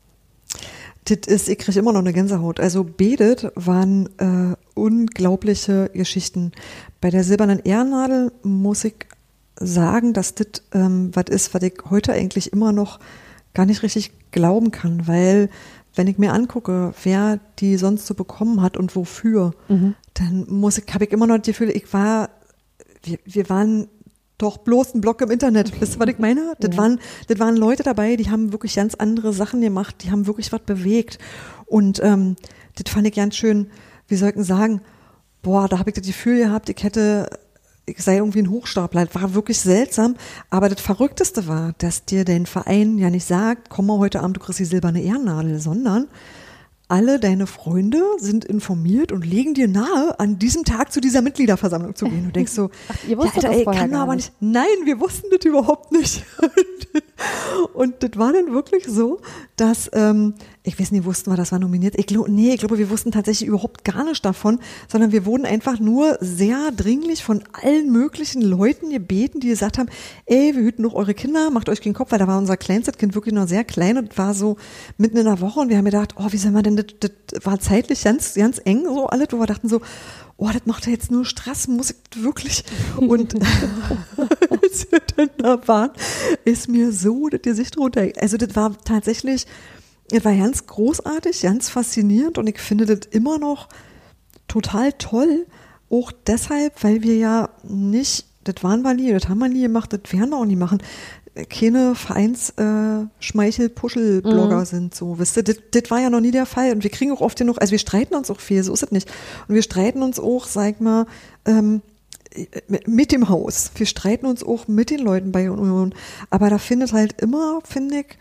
Das ist, ich kriege immer noch eine Gänsehaut. Also Bedet waren äh, unglaubliche Geschichten. Bei der silbernen Ehrennadel muss ich sagen, dass das ähm, was ist, was ich heute eigentlich immer noch gar nicht richtig glauben kann, weil wenn ich mir angucke, wer die sonst so bekommen hat und wofür, mhm. dann muss ich, habe ich immer noch das Gefühl, ich war, wir, wir waren doch bloß ein Blog im Internet. Wisst ihr, was ich meine? Das, ja. waren, das waren Leute dabei, die haben wirklich ganz andere Sachen gemacht, die haben wirklich was bewegt. Und ähm, das fand ich ganz schön, wie soll ich denn sagen, boah, da habe ich das Gefühl gehabt, ich hätte, ich sei irgendwie ein Hochstapler. Das war wirklich seltsam. Aber das Verrückteste war, dass dir dein Verein ja nicht sagt, komm mal heute Abend, du kriegst die silberne Ehrennadel, sondern alle deine Freunde sind informiert und legen dir nahe, an diesem Tag zu dieser Mitgliederversammlung zu gehen. Du denkst so, Ach, ihr wusstet ja, Alter, ey, kann doch aber nicht. Nein, wir wussten das überhaupt nicht. Und das war dann wirklich so, dass, ähm, ich weiß nicht, wussten wir, das war nominiert. Ich glaube, nee, ich glaube, wir wussten tatsächlich überhaupt gar nicht davon, sondern wir wurden einfach nur sehr dringlich von allen möglichen Leuten gebeten, die gesagt haben, ey, wir hüten noch eure Kinder, macht euch keinen Kopf, weil da war unser kleinstes Kind wirklich noch sehr klein und war so mitten in der Woche und wir haben gedacht, oh, wie soll man denn, das, das war zeitlich ganz, ganz eng so alles, wo wir dachten so, oh, das macht ja jetzt nur Stress, muss ich wirklich. Und als wir dann da waren, ist mir so das Gesicht runter. Also das war tatsächlich, das war ganz großartig, ganz faszinierend und ich finde das immer noch total toll, auch deshalb, weil wir ja nicht, das waren wir nie, das haben wir nie gemacht, das werden wir auch nie machen, keine Vereins-Schmeichel-Puschel-Blogger mhm. sind, so, wisst ihr, das, das war ja noch nie der Fall und wir kriegen auch oft genug, also wir streiten uns auch viel, so ist es nicht und wir streiten uns auch, sag mal, ähm, mit dem Haus, wir streiten uns auch mit den Leuten bei Union, aber da findet halt immer, finde ich,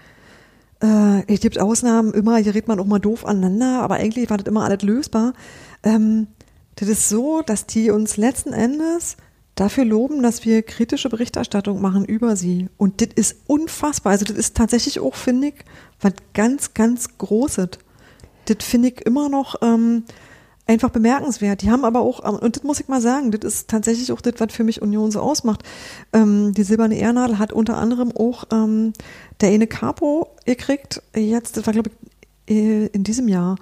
äh, es gibt Ausnahmen, immer, hier redet man auch mal doof aneinander, aber eigentlich war das immer alles lösbar, ähm, das ist so, dass die uns letzten Endes dafür loben, dass wir kritische Berichterstattung machen über sie. Und das ist unfassbar. Also das ist tatsächlich auch, finde ich, was ganz, ganz Großes. Das finde ich immer noch ähm, einfach bemerkenswert. Die haben aber auch, und das muss ich mal sagen, das ist tatsächlich auch das, was für mich Union so ausmacht. Ähm, die silberne Ehrennadel hat unter anderem auch ähm, der eine Capo gekriegt, jetzt, das war glaube ich in diesem Jahr,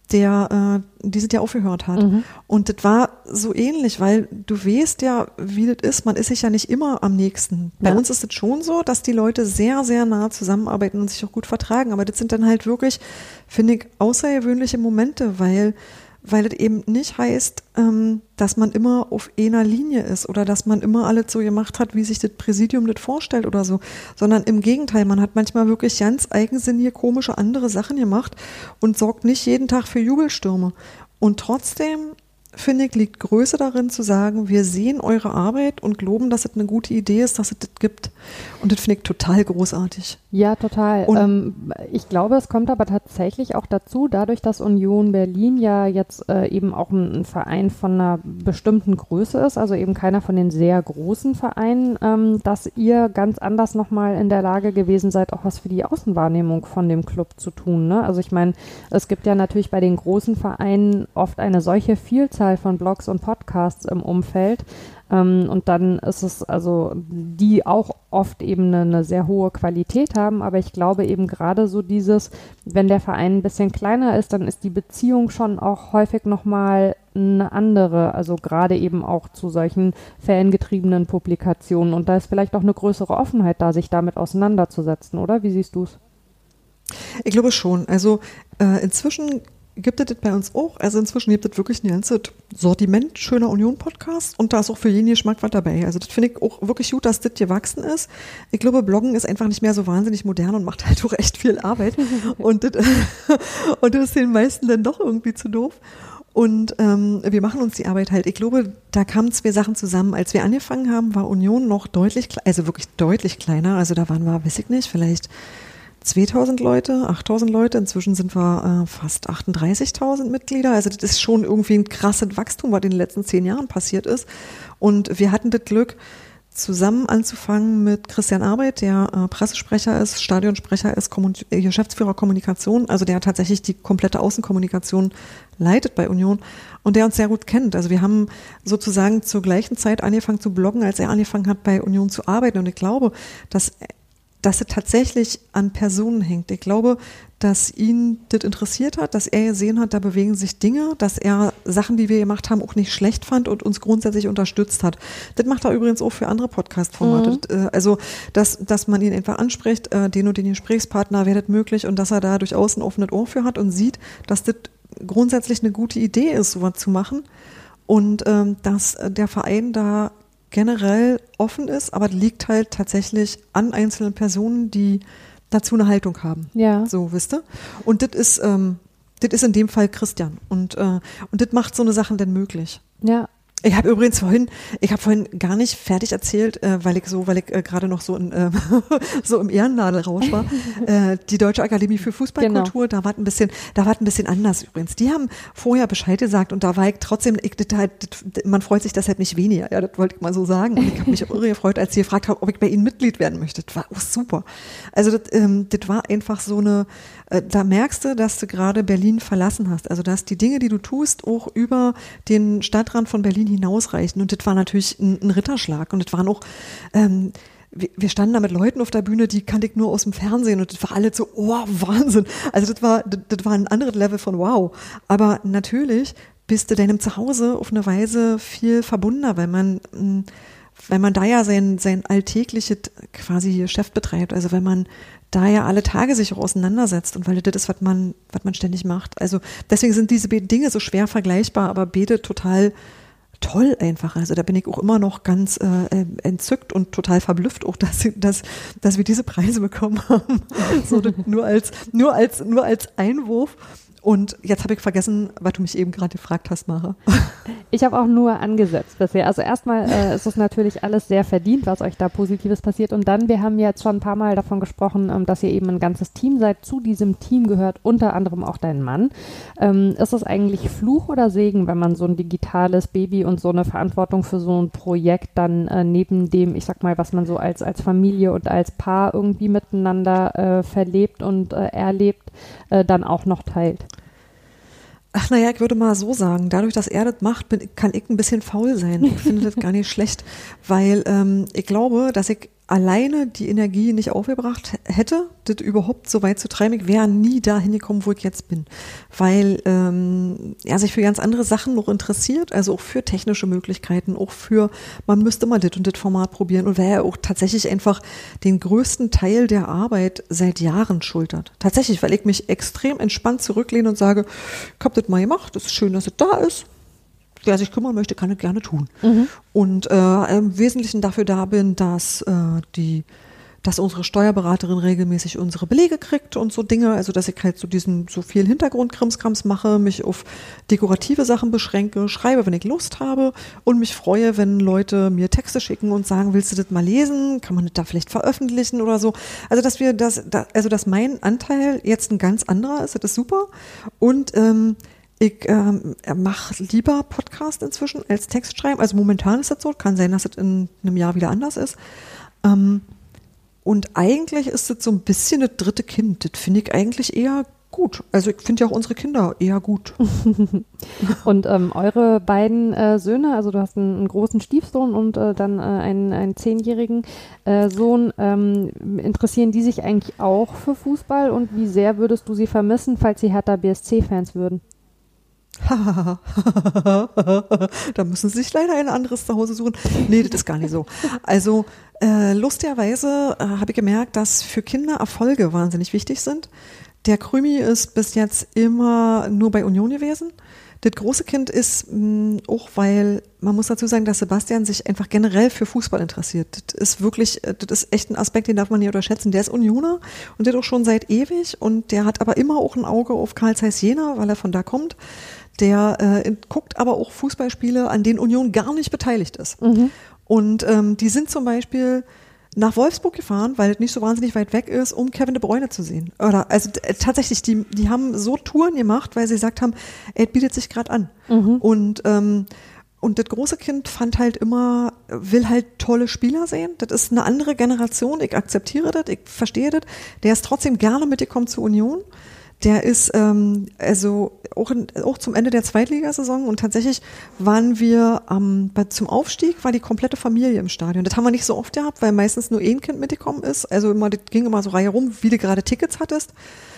der äh, dieses Jahr aufgehört hat. Mhm. Und das war so ähnlich, weil du weißt ja, wie das ist. Man ist sich ja nicht immer am nächsten. Bei ja. uns ist es schon so, dass die Leute sehr, sehr nah zusammenarbeiten und sich auch gut vertragen. Aber das sind dann halt wirklich, finde ich, außergewöhnliche Momente, weil weil es eben nicht heißt, ähm, dass man immer auf einer Linie ist oder dass man immer alles so gemacht hat, wie sich das Präsidium das vorstellt oder so, sondern im Gegenteil, man hat manchmal wirklich ganz eigensinnige, komische andere Sachen gemacht und sorgt nicht jeden Tag für Jubelstürme. Und trotzdem, finde ich, liegt Größe darin zu sagen, wir sehen eure Arbeit und glauben, dass es eine gute Idee ist, dass es das gibt. Und das finde ich total großartig. Ja, total. Ähm, ich glaube, es kommt aber tatsächlich auch dazu, dadurch, dass Union Berlin ja jetzt äh, eben auch ein, ein Verein von einer bestimmten Größe ist, also eben keiner von den sehr großen Vereinen, ähm, dass ihr ganz anders nochmal in der Lage gewesen seid, auch was für die Außenwahrnehmung von dem Club zu tun. Ne? Also ich meine, es gibt ja natürlich bei den großen Vereinen oft eine solche Vielzahl von Blogs und Podcasts im Umfeld. Ähm, und dann ist es also, die auch oft eben eine, eine sehr hohe Qualität haben, aber ich glaube eben gerade so dieses, wenn der Verein ein bisschen kleiner ist, dann ist die Beziehung schon auch häufig nochmal eine andere, also gerade eben auch zu solchen fangetriebenen Publikationen und da ist vielleicht auch eine größere Offenheit da, sich damit auseinanderzusetzen, oder? Wie siehst du es? Ich glaube schon. Also äh, inzwischen gibt es das bei uns auch. Also inzwischen gibt es wirklich ein ganzes Sortiment schöner Union-Podcasts und da ist auch für jeden Geschmack was dabei. Also das finde ich auch wirklich gut, dass das gewachsen ist. Ich glaube, Bloggen ist einfach nicht mehr so wahnsinnig modern und macht halt auch echt viel Arbeit. und, das, und das ist den meisten dann doch irgendwie zu doof. Und ähm, wir machen uns die Arbeit halt. Ich glaube, da kamen zwei Sachen zusammen. Als wir angefangen haben, war Union noch deutlich, also wirklich deutlich kleiner. Also da waren wir, weiß ich nicht, vielleicht zweitausend Leute, achttausend Leute. Inzwischen sind wir äh, fast achtunddreißigtausend Mitglieder. Also das ist schon irgendwie ein krasses Wachstum, was in den letzten zehn Jahren passiert ist. Und wir hatten das Glück, zusammen anzufangen mit Christian Arbeit, der äh, Pressesprecher ist, Stadionsprecher ist, Kommun- äh, Geschäftsführer Kommunikation, also der tatsächlich die komplette Außenkommunikation leitet bei Union und der uns sehr gut kennt. Also wir haben sozusagen zur gleichen Zeit angefangen zu bloggen, als er angefangen hat, bei Union zu arbeiten. Und ich glaube, dass dass es tatsächlich an Personen hängt. Ich glaube, dass ihn das interessiert hat, dass er gesehen hat, da bewegen sich Dinge, dass er Sachen, die wir gemacht haben, auch nicht schlecht fand und uns grundsätzlich unterstützt hat. Das macht er übrigens auch für andere Podcast-Formate. Mhm. Also, dass, dass man ihn einfach anspricht, den und den Gesprächspartner, wäre das möglich und dass er da durchaus ein offenes Ohr für hat und sieht, dass das grundsätzlich eine gute Idee ist, sowas zu machen und ähm, dass der Verein da generell offen ist, aber liegt halt tatsächlich an einzelnen Personen, die dazu eine Haltung haben. Ja. So, wisst ihr? Und das ist, ähm, das ist in dem Fall Christian. Und, äh, und das macht so eine Sachen denn möglich. Ja. Ich habe übrigens vorhin, ich habe vorhin gar nicht fertig erzählt, äh, weil ich so, weil ich äh, gerade noch so in, äh, so im Ehrennadelrausch war. äh, die Deutsche Akademie für Fußballkultur, genau. da war ein bisschen, da war ein bisschen anders übrigens. Die haben vorher Bescheid gesagt und da war ich trotzdem, ich, das halt, das, man freut sich deshalb nicht weniger. Ja, das wollte ich mal so sagen. Und ich habe mich auch irre gefreut, als sie gefragt haben, ob ich bei ihnen Mitglied werden möchte. Das war auch super. Also das, ähm, das war einfach so eine, äh, da merkst du, dass du gerade Berlin verlassen hast. Also dass die Dinge, die du tust, auch über den Stadtrand von Berlin hinausreichen. Und das war natürlich ein, ein Ritterschlag. Und das waren auch, ähm, wir, wir standen da mit Leuten auf der Bühne, die kannte ich nur aus dem Fernsehen und das war alles so, oh, Wahnsinn. Also das war, das, das war ein anderes Level von wow. Aber natürlich bist du deinem Zuhause auf eine Weise viel verbundener, weil man, weil man da ja sein, sein alltägliches quasi Geschäft betreibt. Also wenn man da ja alle Tage sich auch auseinandersetzt und weil das ist, was man, was man ständig macht. Also deswegen sind diese beiden Dinge so schwer vergleichbar, aber beide total toll einfach. Also da bin ich auch immer noch ganz äh, entzückt und total verblüfft, auch dass, dass, dass wir diese Preise bekommen haben. So, nur als, nur als, nur als Einwurf. Und jetzt habe ich vergessen, was du mich eben gerade gefragt hast, Mara. Ich habe auch nur angesetzt bisher. Also erstmal äh, ist es natürlich alles sehr verdient, was euch da Positives passiert. Und dann, wir haben jetzt schon ein paar Mal davon gesprochen, ähm, dass ihr eben ein ganzes Team seid. Zu diesem Team gehört unter anderem auch dein Mann. Ähm, ist es eigentlich Fluch oder Segen, wenn man so ein digitales Baby und so eine Verantwortung für so ein Projekt dann äh, neben dem, ich sag mal, was man so als, als Familie und als Paar irgendwie miteinander äh, verlebt und äh, erlebt, äh, dann auch noch teilt? Ach naja, ich würde mal so sagen, dadurch, dass er das macht, bin, kann ich ein bisschen faul sein. Ich finde das gar nicht schlecht, weil ähm, ich glaube, dass ich alleine die Energie nicht aufgebracht hätte, das überhaupt so weit zu treiben. Ich wäre nie dahin gekommen, wo ich jetzt bin, weil ähm, er sich für ganz andere Sachen noch interessiert, also auch für technische Möglichkeiten, auch für, man müsste mal das und das Format probieren und weil er auch tatsächlich einfach den größten Teil der Arbeit seit Jahren schultert. Tatsächlich, weil ich mich extrem entspannt zurücklehne und sage, ich habe das mal gemacht, es ist schön, dass es da ist. Wer sich kümmern möchte, kann es gerne tun. Mhm. Und äh, im Wesentlichen dafür da bin, dass äh, die, dass unsere Steuerberaterin regelmäßig unsere Belege kriegt und so Dinge, also dass ich halt so diesen so viel Hintergrundkrimskrams mache, mich auf dekorative Sachen beschränke, schreibe, wenn ich Lust habe und mich freue, wenn Leute mir Texte schicken und sagen, willst du das mal lesen? Kann man das da vielleicht veröffentlichen oder so? Also dass wir das, da, also dass mein Anteil jetzt ein ganz anderer ist, das ist super. Und ähm, Ich ähm, mache lieber Podcast inzwischen als Text schreiben. Also momentan ist das so. Kann sein, dass es in einem Jahr wieder anders ist. Ähm, und eigentlich ist es so ein bisschen das dritte Kind. Das finde ich eigentlich eher gut. Also ich finde ja auch unsere Kinder eher gut. Und ähm, eure beiden äh, Söhne, also du hast einen, einen großen Stiefsohn und äh, dann äh, einen, einen zehnjährigen äh, Sohn, ähm, interessieren die sich eigentlich auch für Fußball? Und wie sehr würdest du sie vermissen, falls sie Hertha B S C-Fans würden? Da müssen sie sich leider ein anderes Zuhause suchen. Nee, das ist gar nicht so. Also äh, lustigerweise äh, habe ich gemerkt, dass für Kinder Erfolge wahnsinnig wichtig sind. Der Krümi ist bis jetzt immer nur bei Union gewesen. Das große Kind ist mh, auch, weil man muss dazu sagen, dass Sebastian sich einfach generell für Fußball interessiert. Das ist wirklich, das ist echt ein Aspekt, den darf man nicht unterschätzen. Der ist Unioner und der auch schon seit ewig und der hat aber immer auch ein Auge auf Carl Zeiss Jena, weil er von da kommt. Der äh, guckt aber auch Fußballspiele, an denen Union gar nicht beteiligt ist. Mhm. Und ähm, die sind zum Beispiel nach Wolfsburg gefahren, weil es nicht so wahnsinnig weit weg ist, um Kevin de Bruyne zu sehen. Oder also äh, tatsächlich, die, die haben so Touren gemacht, weil sie gesagt haben, er bietet sich gerade an. Mhm. Und ähm, und das große Kind fand halt immer, will halt tolle Spieler sehen. Das ist eine andere Generation. Ich akzeptiere das, ich verstehe das. Der ist trotzdem gerne mitgekommen zur Union. Der ist ähm, also auch, in, auch zum Ende der Zweitligasaison und tatsächlich waren wir ähm, bei, zum Aufstieg war die komplette Familie im Stadion. Das haben wir nicht so oft gehabt, weil meistens nur ein Kind mitgekommen ist. Also immer, das ging immer so Reihe rum, wie du gerade Tickets hattest.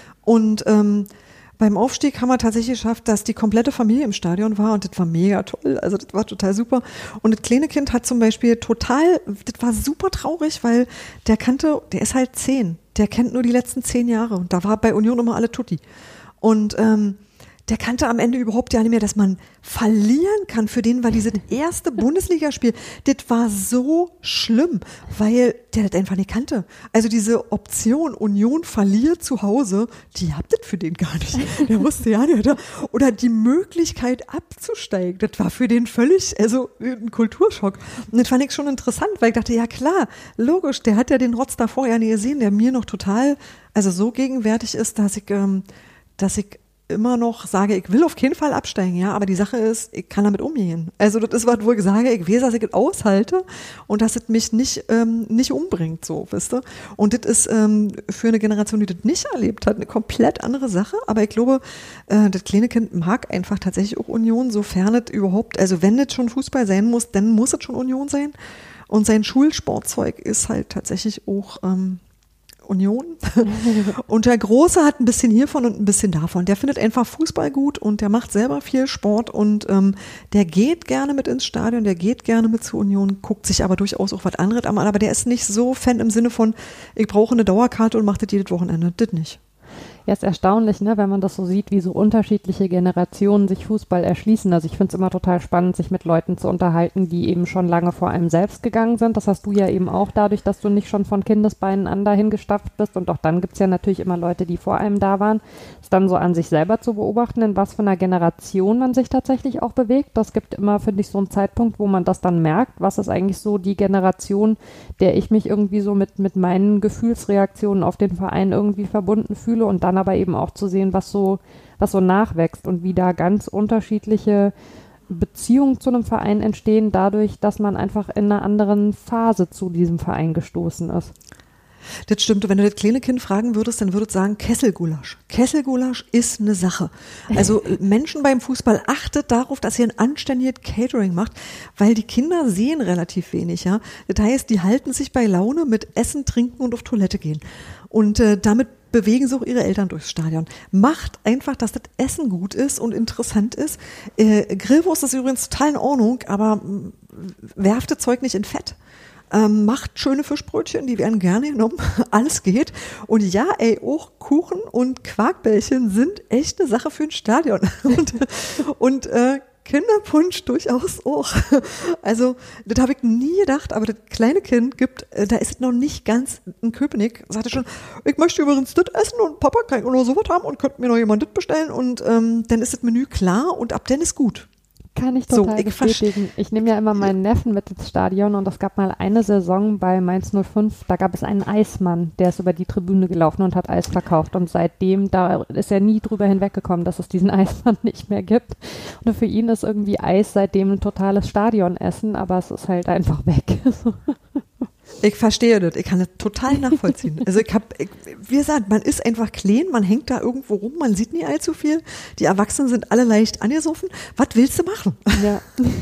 Und ähm, beim Aufstieg haben wir tatsächlich geschafft, dass die komplette Familie im Stadion war und das war mega toll, also das war total super. Und das kleine Kind hat zum Beispiel total, das war super traurig, weil der kannte, der ist halt zehn, der kennt nur die letzten zehn Jahre und da war bei Union immer alle Tutti. Und ähm, der kannte am Ende überhaupt ja nicht mehr, dass man verlieren kann. Für den war dieses erste Bundesligaspiel, das war so schlimm, weil der das einfach nicht kannte. Also diese Option Union verliert zu Hause, die habt das für den gar nicht. Der wusste ja nicht. Oder die Möglichkeit abzusteigen, das war für den völlig, also ein Kulturschock. Und das fand ich schon interessant, weil ich dachte, ja klar, logisch, der hat ja den Rotz davor ja nie gesehen, der mir noch total, also so gegenwärtig ist, dass ich, ähm, dass ich immer noch sage, ich will auf keinen Fall absteigen, ja, aber die Sache ist, ich kann damit umgehen. Also das ist was, wo ich sage, ich weiß, dass ich es aushalte und dass es mich nicht ähm, nicht umbringt, so, wisst ihr. Und das ist ähm, für eine Generation, die das nicht erlebt hat, eine komplett andere Sache, aber ich glaube, äh, das kleine Kind mag einfach tatsächlich auch Union, sofern es überhaupt, also wenn es schon Fußball sein muss, dann muss es schon Union sein und sein Schulsportzeug ist halt tatsächlich auch ähm, Union. Und der Große hat ein bisschen hiervon und ein bisschen davon. Der findet einfach Fußball gut und der macht selber viel Sport und ähm, der geht gerne mit ins Stadion, der geht gerne mit zur Union, guckt sich aber durchaus auch was anderes an, aber der ist nicht so Fan im Sinne von, ich brauche eine Dauerkarte und mache das jedes Wochenende. Das nicht. Ja, ist erstaunlich, ne, wenn man das so sieht, wie so unterschiedliche Generationen sich Fußball erschließen. Also ich finde es immer total spannend, sich mit Leuten zu unterhalten, die eben schon lange vor einem selbst gegangen sind. Das hast du ja eben auch dadurch, dass du nicht schon von Kindesbeinen an dahin gestapft bist. Und auch dann gibt es ja natürlich immer Leute, die vor einem da waren. Ist dann so an sich selber zu beobachten, in was für einer Generation man sich tatsächlich auch bewegt. Das gibt immer, finde ich, so einen Zeitpunkt, wo man das dann merkt. Was ist eigentlich so die Generation, der ich mich irgendwie so mit, mit meinen Gefühlsreaktionen auf den Verein irgendwie verbunden fühle und dann aber eben auch zu sehen, was so, was so nachwächst und wie da ganz unterschiedliche Beziehungen zu einem Verein entstehen, dadurch, dass man einfach in einer anderen Phase zu diesem Verein gestoßen ist. Das stimmt. Und wenn du das kleine Kind fragen würdest, dann würdest du sagen, Kesselgulasch. Kesselgulasch ist eine Sache. Also Menschen beim Fußball achtet darauf, dass ihr ein anständiges Catering macht, weil die Kinder sehen relativ wenig, ja. Das heißt, die halten sich bei Laune mit Essen, Trinken und auf Toilette gehen. Und äh, damit bewegen sich auch ihre Eltern durchs Stadion. Macht einfach, dass das Essen gut ist und interessant ist. Äh, Grillwurst ist übrigens total in Ordnung, aber mh, werft das Zeug nicht in Fett. Ähm, macht schöne Fischbrötchen, die werden gerne genommen. Alles geht. Und ja, ey, auch Kuchen und Quarkbällchen sind echt eine Sache für ein Stadion. und und äh, Kinderpunsch durchaus auch. Also, das habe ich nie gedacht, aber das kleine Kind gibt, da ist es noch nicht ganz in Köpenick, sagte schon, ich möchte übrigens das essen und Papa kann ich auch noch sowas haben und könnte mir noch jemand das bestellen und ähm, dann ist das Menü klar und ab dann ist gut. Kann ich total so, ich bestätigen. Ich nehme ja immer meinen Neffen mit ins Stadion und es gab mal eine Saison bei Mainz null fünf, da gab es einen Eismann, der ist über die Tribüne gelaufen und hat Eis verkauft und seitdem, da ist er nie drüber hinweggekommen, dass es diesen Eismann nicht mehr gibt. Und für ihn ist irgendwie Eis seitdem ein totales Stadionessen, aber es ist halt einfach weg. Ich verstehe das, ich kann das total nachvollziehen. Also ich habe, wie gesagt, man ist einfach clean, man hängt da irgendwo rum, man sieht nie allzu viel. Die Erwachsenen sind alle leicht angesoffen. Was willst du machen? Ja.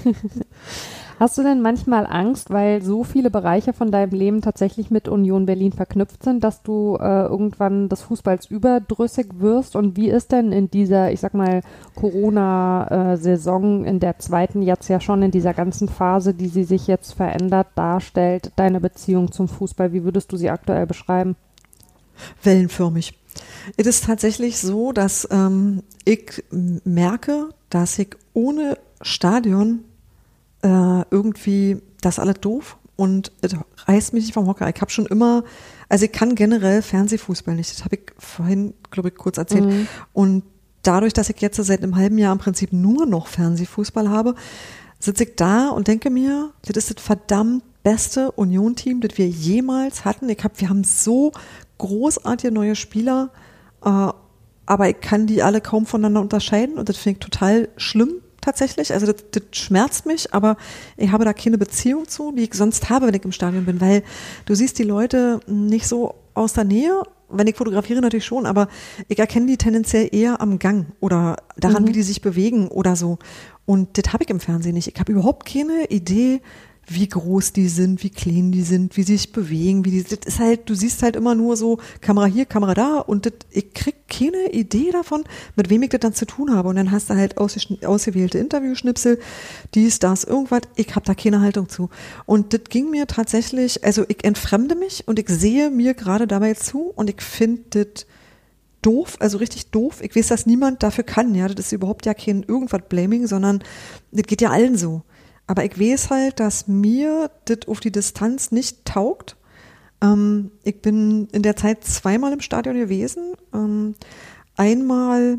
Hast du denn manchmal Angst, weil so viele Bereiche von deinem Leben tatsächlich mit Union Berlin verknüpft sind, dass du äh, irgendwann des Fußballs überdrüssig wirst? Und wie ist denn in dieser, ich sag mal, Corona-Saison, in der zweiten jetzt ja schon in dieser ganzen Phase, die sie sich jetzt verändert darstellt, deine Beziehung zum Fußball? Wie würdest du sie aktuell beschreiben? Wellenförmig. Es ist tatsächlich so, dass ähm, ich merke, dass ich ohne Stadion äh, irgendwie, das ist alles doof und es reißt mich nicht vom Hocker. Ich habe schon immer, also ich kann generell Fernsehfußball nicht, das habe ich vorhin, glaube ich, kurz erzählt. Mhm. Und dadurch, dass ich jetzt seit einem halben Jahr im Prinzip nur noch Fernsehfußball habe, sitze ich da und denke mir, das ist das verdammt beste Union-Team, das wir jemals hatten. Ich hab, wir haben so großartige neue Spieler, äh, aber ich kann die alle kaum voneinander unterscheiden und das finde ich total schlimm tatsächlich. Also das, das schmerzt mich, aber ich habe da keine Beziehung zu, die ich sonst habe, wenn ich im Stadion bin, weil du siehst die Leute nicht so aus der Nähe. Wenn ich fotografiere, natürlich schon, aber ich erkenne die tendenziell eher am Gang oder daran, mhm. wie die sich bewegen oder so. Und das habe ich im Fernsehen nicht. Ich habe überhaupt keine Idee, wie groß die sind, wie klein die sind, wie sie sich bewegen, wie die, das ist halt, du siehst halt immer nur so Kamera hier, Kamera da und das, ich krieg keine Idee davon, mit wem ich das dann zu tun habe. Und dann hast du halt ausgewählte Interviewschnipsel, dies, das, irgendwas. Ich habe da keine Haltung zu. Und das ging mir tatsächlich, also ich entfremde mich und ich sehe mir gerade dabei zu und ich finde das doof, also richtig doof. Ich weiß, dass niemand dafür kann, ja, das ist überhaupt ja kein irgendwas Blaming, sondern das geht ja allen so. Aber ich weiß halt, dass mir das auf die Distanz nicht taugt. Ähm, ich bin in der Zeit zweimal im Stadion gewesen. Ähm, einmal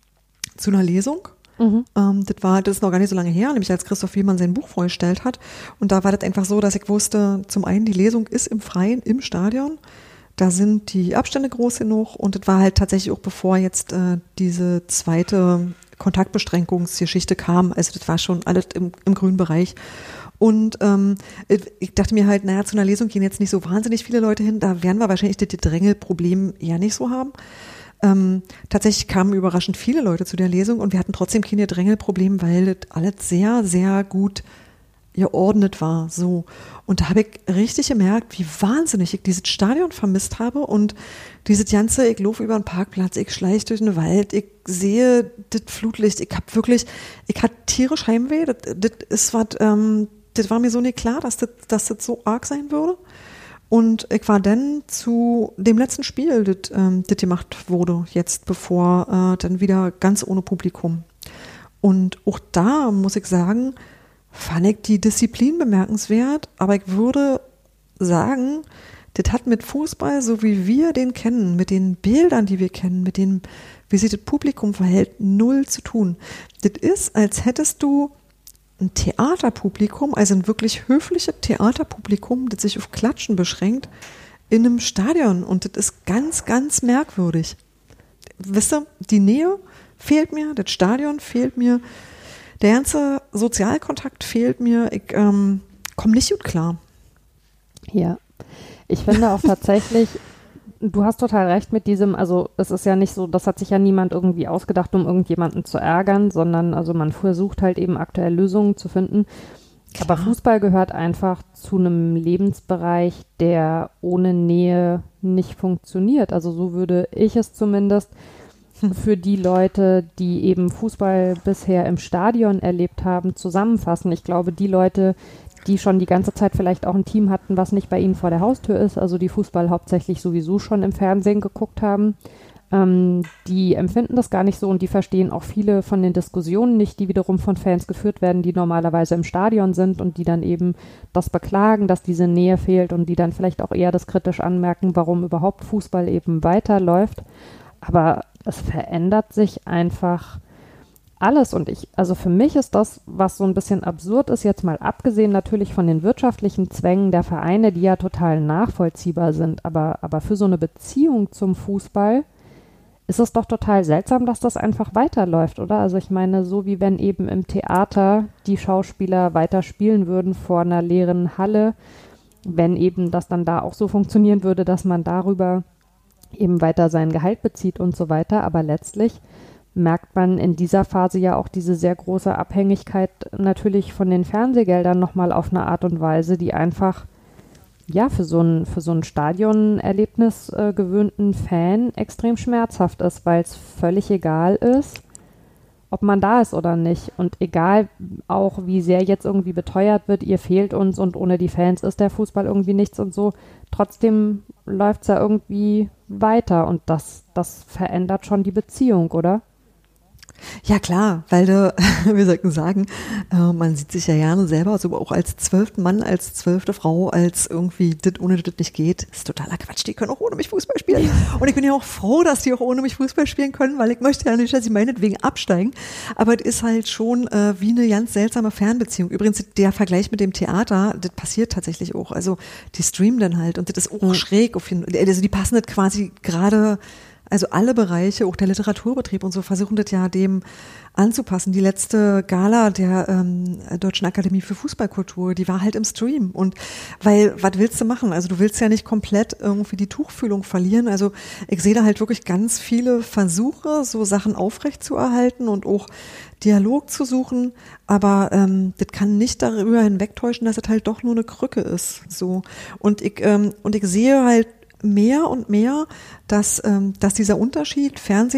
zu einer Lesung. Mhm. Ähm, das war, das ist noch gar nicht so lange her, nämlich als Christoph Wiemann sein Buch vorgestellt hat. Und da war das einfach so, dass ich wusste, zum einen, die Lesung ist im Freien, im Stadion. Da sind die Abstände groß genug. Und das war halt tatsächlich auch bevor jetzt äh, diese zweite Kontaktbeschränkungsgeschichte kam. Also das war schon alles im, im grünen Bereich. Und ähm, ich dachte mir halt, naja, zu einer Lesung gehen jetzt nicht so wahnsinnig viele Leute hin. Da werden wir wahrscheinlich das Drängelproblem eher nicht so haben. Ähm, tatsächlich kamen überraschend viele Leute zu der Lesung und wir hatten trotzdem keine Drängelproblem, weil das alles sehr, sehr gut geordnet war. So. Und da habe ich richtig gemerkt, wie wahnsinnig ich dieses Stadion vermisst habe und dieses ganze, ich laufe über einen Parkplatz, ich schleiche durch den Wald, ich sehe das Flutlicht, ich habe wirklich, ich hatte tierisch Heimweh, das, das ist was, ähm, das war mir so nicht klar, dass das, dass das so arg sein würde. Und ich war dann zu dem letzten Spiel, das, ähm, das gemacht wurde, jetzt bevor äh, dann wieder ganz ohne Publikum. Und auch da muss ich sagen, fand ich die Disziplin bemerkenswert, aber ich würde sagen, das hat mit Fußball, so wie wir den kennen, mit den Bildern, die wir kennen, mit dem, wie sich das Publikum verhält, null zu tun. Das ist, als hättest du ein Theaterpublikum, also ein wirklich höfliches Theaterpublikum, das sich auf Klatschen beschränkt, in einem Stadion. Und das ist ganz, ganz merkwürdig. Wisst ihr, die Nähe fehlt mir, das Stadion fehlt mir, der ganze Sozialkontakt fehlt mir. Ich ähm, komme nicht gut klar. Ja, ich finde auch tatsächlich, du hast total recht mit diesem, also es ist ja nicht so, das hat sich ja niemand irgendwie ausgedacht, um irgendjemanden zu ärgern, sondern also man versucht halt eben aktuell Lösungen zu finden. Klar. Aber Fußball gehört einfach zu einem Lebensbereich, der ohne Nähe nicht funktioniert. Also so würde ich es zumindest für die Leute, die eben Fußball bisher im Stadion erlebt haben, zusammenfassen. Ich glaube, die Leute, die schon die ganze Zeit vielleicht auch ein Team hatten, was nicht bei ihnen vor der Haustür ist, also die Fußball hauptsächlich sowieso schon im Fernsehen geguckt haben, ähm, die empfinden das gar nicht so und die verstehen auch viele von den Diskussionen nicht, die wiederum von Fans geführt werden, die normalerweise im Stadion sind und die dann eben das beklagen, dass diese Nähe fehlt und die dann vielleicht auch eher das kritisch anmerken, warum überhaupt Fußball eben weiterläuft. Aber es verändert sich einfach alles und ich, also für mich ist das, was so ein bisschen absurd ist, jetzt mal abgesehen natürlich von den wirtschaftlichen Zwängen der Vereine, die ja total nachvollziehbar sind, aber, aber für so eine Beziehung zum Fußball ist es doch total seltsam, dass das einfach weiterläuft, oder? Also ich meine, so wie wenn eben im Theater die Schauspieler weiter spielen würden vor einer leeren Halle, wenn eben das dann da auch so funktionieren würde, dass man darüber eben weiter sein Gehalt bezieht und so weiter, aber letztlich merkt man in dieser Phase ja auch diese sehr große Abhängigkeit natürlich von den Fernsehgeldern nochmal auf eine Art und Weise, die einfach ja für so ein, für so ein Stadionerlebnis äh, gewöhnten Fan extrem schmerzhaft ist, weil es völlig egal ist, ob man da ist oder nicht und egal auch, wie sehr jetzt irgendwie beteuert wird, ihr fehlt uns und ohne die Fans ist der Fußball irgendwie nichts und so, trotzdem läuft es ja irgendwie weiter und das, das verändert schon die Beziehung, oder? Ja klar, weil du, wir sollten sagen, äh, man sieht sich ja gerne selber, so auch als zwölften Mann, als zwölfte Frau, als irgendwie, das ohne das nicht geht, ist totaler Quatsch, die können auch ohne mich Fußball spielen. Und ich bin ja auch froh, dass die auch ohne mich Fußball spielen können, weil ich möchte ja nicht, dass sie meinetwegen absteigen. Aber es ist halt schon äh, wie eine ganz seltsame Fernbeziehung. Übrigens, der Vergleich mit dem Theater, das passiert tatsächlich auch. Also die streamen dann halt und das ist auch mhm. schräg. Auf jeden, also die passen das quasi gerade. Also alle Bereiche, auch der Literaturbetrieb und so, versuchen das ja dem anzupassen. Die letzte Gala der ähm, Deutschen Akademie für Fußballkultur, die war halt im Stream. Und weil, was willst du machen? Also du willst ja nicht komplett irgendwie die Tuchfühlung verlieren. Also ich sehe da halt wirklich ganz viele Versuche, so Sachen aufrechtzuerhalten und auch Dialog zu suchen. Aber ähm, das kann nicht darüber hinwegtäuschen, dass es halt doch nur eine Krücke ist. So. Und ich, ähm, und ich sehe halt mehr und mehr, dass, ähm, dass dieser Unterschied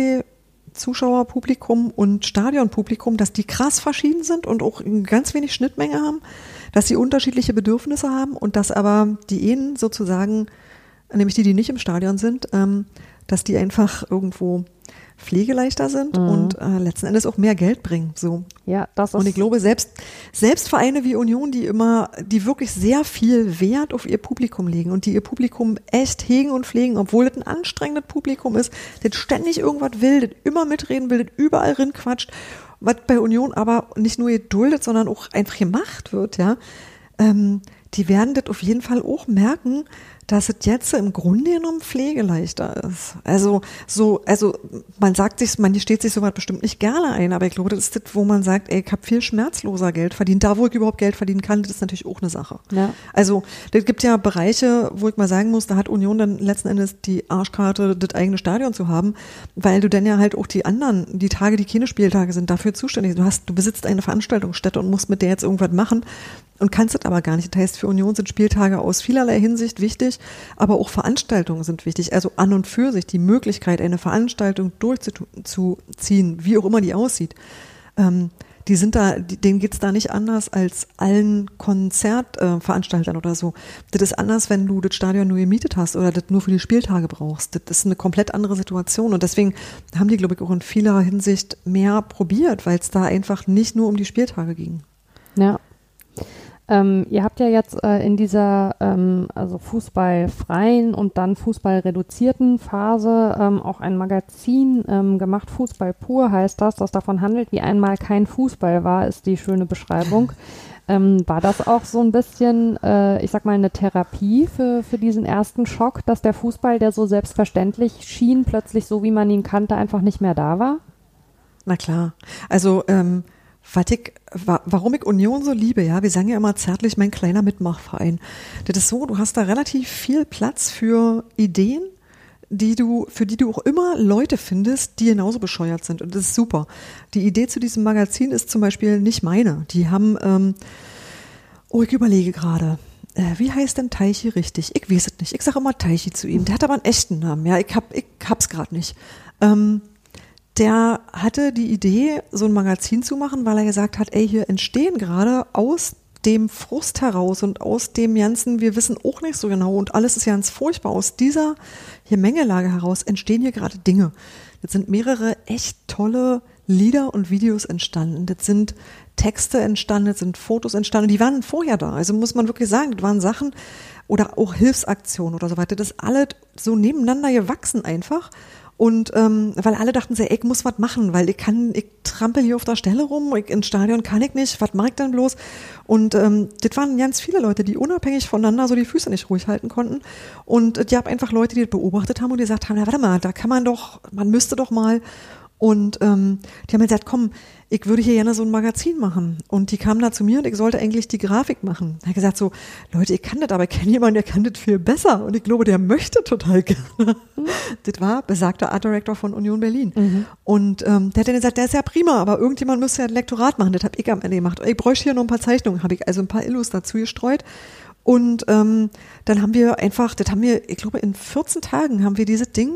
Fernsehzuschauerpublikum und Stadionpublikum, dass die krass verschieden sind und auch ganz wenig Schnittmenge haben, dass sie unterschiedliche Bedürfnisse haben und dass aber die einen sozusagen, nämlich die, die nicht im Stadion sind, ähm, dass die einfach irgendwo pflegeleichter sind mhm. und äh, letzten Endes auch mehr Geld bringen. So. Ja, das ist. Und ich glaube, selbst, selbst Vereine wie Union, die immer, die wirklich sehr viel Wert auf ihr Publikum legen und die ihr Publikum echt hegen und pflegen, obwohl das ein anstrengendes Publikum ist, das ständig irgendwas will, das immer mitreden will, das überall rin quatscht, was bei Union aber nicht nur geduldet, sondern auch einfach gemacht wird, ja. Ähm, die werden das auf jeden Fall auch merken, dass es jetzt im Grunde genommen pflegeleichter ist. Also so, also man sagt sich, man steht sich sowas bestimmt nicht gerne ein, aber ich glaube, das ist das, wo man sagt, ey, ich habe viel schmerzloser Geld verdient. Da, wo ich überhaupt Geld verdienen kann, das ist natürlich auch eine Sache. Ja. Also es gibt ja Bereiche, wo ich mal sagen muss, da hat Union dann letzten Endes die Arschkarte, das eigene Stadion zu haben, weil du dann ja halt auch die anderen, die Tage, die keine Spieltage sind, dafür zuständig. Du hast, du besitzt eine Veranstaltungsstätte und musst mit der jetzt irgendwas machen und kannst das aber gar nicht. Das heißt, für Union sind Spieltage aus vielerlei Hinsicht wichtig, aber auch Veranstaltungen sind wichtig. Also an und für sich die Möglichkeit, eine Veranstaltung durchzuziehen, wie auch immer die aussieht, ähm, die sind da, die, denen geht's da nicht anders als allen Konzertveranstaltern äh, oder so. Das ist anders, wenn du das Stadion nur gemietet hast oder das nur für die Spieltage brauchst. Das ist eine komplett andere Situation und deswegen haben die, glaube ich, auch in vieler Hinsicht mehr probiert, weil es da einfach nicht nur um die Spieltage ging. Ja. Ähm, ihr habt ja jetzt äh, in dieser ähm, also fußballfreien und dann fußballreduzierten Phase ähm, auch ein Magazin ähm, gemacht, Fußball pur heißt das, das davon handelt, wie einmal kein Fußball war, ist die schöne Beschreibung. Ähm, war das auch so ein bisschen, äh, ich sag mal, eine Therapie für, für diesen ersten Schock, dass der Fußball, der so selbstverständlich schien, plötzlich so wie man ihn kannte, einfach nicht mehr da war? Na klar, also ähm Was ich, warum ich Union so liebe, ja, wir sagen ja immer zärtlich, mein kleiner Mitmachverein. Das ist so, du hast da relativ viel Platz für Ideen, die du, für die du auch immer Leute findest, die genauso bescheuert sind. Und das ist super. Die Idee zu diesem Magazin ist zum Beispiel nicht meine. Die haben, ähm, oh, ich überlege gerade, äh, wie heißt denn Teichi richtig? Ich weiß es nicht. Ich sage immer Teichi zu ihm. Der hat aber einen echten Namen. Ja, ich hab, ich hab's gerade nicht. Ähm, Der hatte die Idee, so ein Magazin zu machen, weil er gesagt hat, ey, hier entstehen gerade aus dem Frust heraus und aus dem ganzen, wir wissen auch nicht so genau und alles ist ganz furchtbar, aus dieser hier Mengelage heraus entstehen hier gerade Dinge. Jetzt sind mehrere echt tolle Lieder und Videos entstanden. Das sind Texte entstanden, das sind Fotos entstanden, die waren vorher da. Also muss man wirklich sagen, das waren Sachen oder auch Hilfsaktionen oder so weiter. Das ist alles so nebeneinander gewachsen einfach. Und ähm, weil alle dachten sich, ey, ich muss was machen, weil ich kann, ich trampel hier auf der Stelle rum, ich, ins Stadion kann ich nicht, was mache ich denn bloß? Und ähm, das waren ganz viele Leute, die unabhängig voneinander so die Füße nicht ruhig halten konnten. Und äh, die haben einfach Leute, die das beobachtet haben und die gesagt haben, na warte mal, da kann man doch, man müsste doch mal. Und ähm, die haben mir gesagt, komm, ich würde hier gerne so ein Magazin machen. Und die kamen da zu mir und ich sollte eigentlich die Grafik machen. Er hat gesagt so, Leute, ich kann das, aber ich kenne jemanden, der kann das viel besser. Und ich glaube, der möchte total gerne. Mhm. Das war besagter Art Director von Union Berlin. Mhm. Und ähm, der hat dann gesagt, der ist ja prima, aber irgendjemand müsste ja ein Lektorat machen. Das habe ich am Ende gemacht. Ich bräuchte hier noch ein paar Zeichnungen. Habe ich also ein paar Illus dazu gestreut. Und ähm, dann haben wir einfach, das haben wir, ich glaube, in vierzehn Tagen haben wir dieses Ding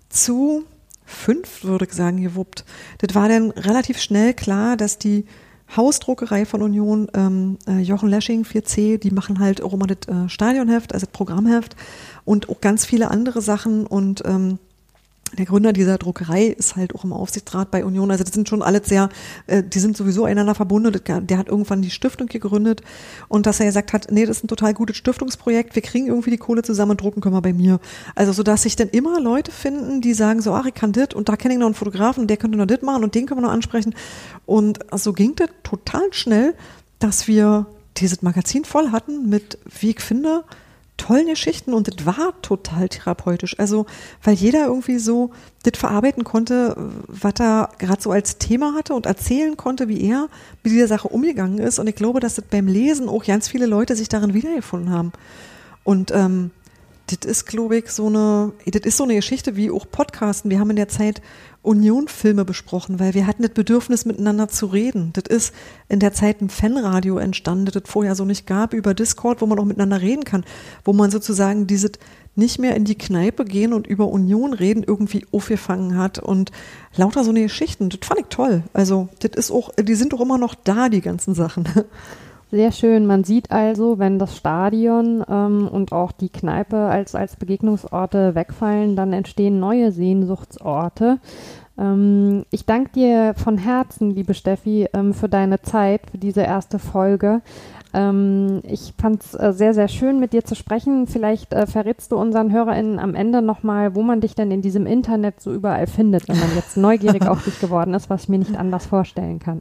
zu fünf, würde ich sagen, gewuppt. Das war dann relativ schnell klar, dass die Hausdruckerei von Union, ähm, äh, Jochen Lesching, vier C, die machen halt auch immer das äh, Stadionheft, also das Programmheft und auch ganz viele andere Sachen und ähm, der Gründer dieser Druckerei ist halt auch im Aufsichtsrat bei Union, also das sind schon alle sehr, äh, die sind sowieso einander verbunden, der hat irgendwann die Stiftung gegründet und dass er gesagt hat, nee, das ist ein total gutes Stiftungsprojekt, wir kriegen irgendwie die Kohle zusammen und drucken können wir bei mir. Also so, dass sich dann immer Leute finden, die sagen so, ach, ich kann das und da kenne ich noch einen Fotografen, der könnte noch das machen und den können wir noch ansprechen und so ging das total schnell, dass wir dieses Magazin voll hatten mit, wie ich finde, tollen Geschichten und das war total therapeutisch. Also, weil jeder irgendwie so das verarbeiten konnte, was er gerade so als Thema hatte und erzählen konnte, wie er mit dieser Sache umgegangen ist. Und ich glaube, dass das beim Lesen auch ganz viele Leute sich darin wiedergefunden haben. Und ähm, das ist, glaube ich, so eine, das ist so eine Geschichte wie auch Podcasten. Wir haben in der Zeit Union-Filme besprochen, weil wir hatten das Bedürfnis, miteinander zu reden. Das ist in der Zeit ein Fanradio entstanden, das es vorher so nicht gab, über Discord, wo man auch miteinander reden kann, wo man sozusagen dieses nicht mehr in die Kneipe gehen und über Union reden irgendwie aufgefangen hat und lauter so eine Geschichten. Das fand ich toll. Also, das ist auch, die sind doch immer noch da, die ganzen Sachen. Sehr schön. Man sieht also, wenn das Stadion ähm, und auch die Kneipe als, als Begegnungsorte wegfallen, dann entstehen neue Sehnsuchtsorte. Ähm, ich danke dir von Herzen, liebe Steffi, ähm, für deine Zeit, für diese erste Folge. Ähm, ich fand es äh, sehr, sehr schön, mit dir zu sprechen. Vielleicht äh, verrätst du unseren HörerInnen am Ende nochmal, wo man dich denn in diesem Internet so überall findet, wenn man jetzt neugierig auf dich geworden ist, was ich mir nicht anders vorstellen kann.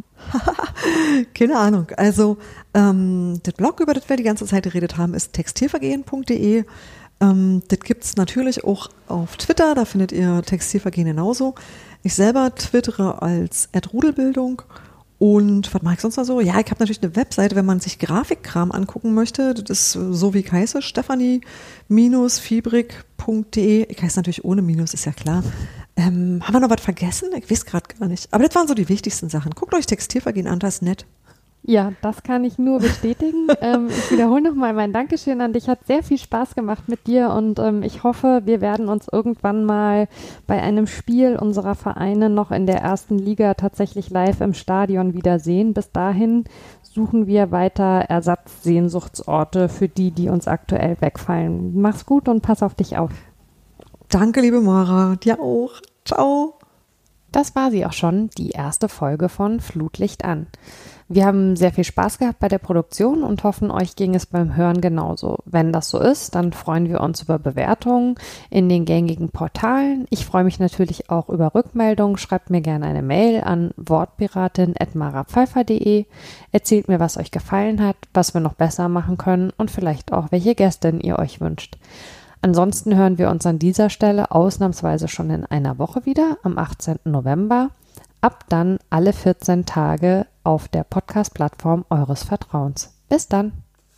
Keine Ahnung. Also ähm, das Blog, über das wir die ganze Zeit geredet haben, ist textilvergehen punkt de. Ähm, das gibt es natürlich auch auf Twitter, da findet ihr Textilvergehen genauso. Ich selber twittere als at rudelbildung. Und was mache ich sonst noch so? Ja, ich habe natürlich eine Webseite, wenn man sich Grafikkram angucken möchte. Das ist so, wie ich heiße, Stefanie Fiebrig punkt de. Ich heiße natürlich ohne Minus, ist ja klar. Ähm, haben wir noch was vergessen? Ich weiß gerade gar nicht. Aber das waren so die wichtigsten Sachen. Guckt euch Textilvergehen an, das ist nett. Ja, das kann ich nur bestätigen. ähm, ich wiederhole nochmal mein Dankeschön an dich. Hat sehr viel Spaß gemacht mit dir und ähm, ich hoffe, wir werden uns irgendwann mal bei einem Spiel unserer Vereine noch in der ersten Liga tatsächlich live im Stadion wiedersehen. Bis dahin suchen wir weiter Ersatzsehnsuchtsorte für die, die uns aktuell wegfallen. Mach's gut und pass auf dich auf. Danke, liebe Mara. Dir auch. Ciao. Das war sie auch schon, die erste Folge von Flutlicht an. Wir haben sehr viel Spaß gehabt bei der Produktion und hoffen, euch ging es beim Hören genauso. Wenn das so ist, dann freuen wir uns über Bewertungen in den gängigen Portalen. Ich freue mich natürlich auch über Rückmeldungen. Schreibt mir gerne eine Mail an wortpiratin at marapfeifer punkt de. Erzählt mir, was euch gefallen hat, was wir noch besser machen können und vielleicht auch, welche Gästin ihr euch wünscht. Ansonsten hören wir uns an dieser Stelle ausnahmsweise schon in einer Woche wieder, am achtzehnten November. Ab dann alle vierzehn Tage auf der Podcast-Plattform eures Vertrauens. Bis dann!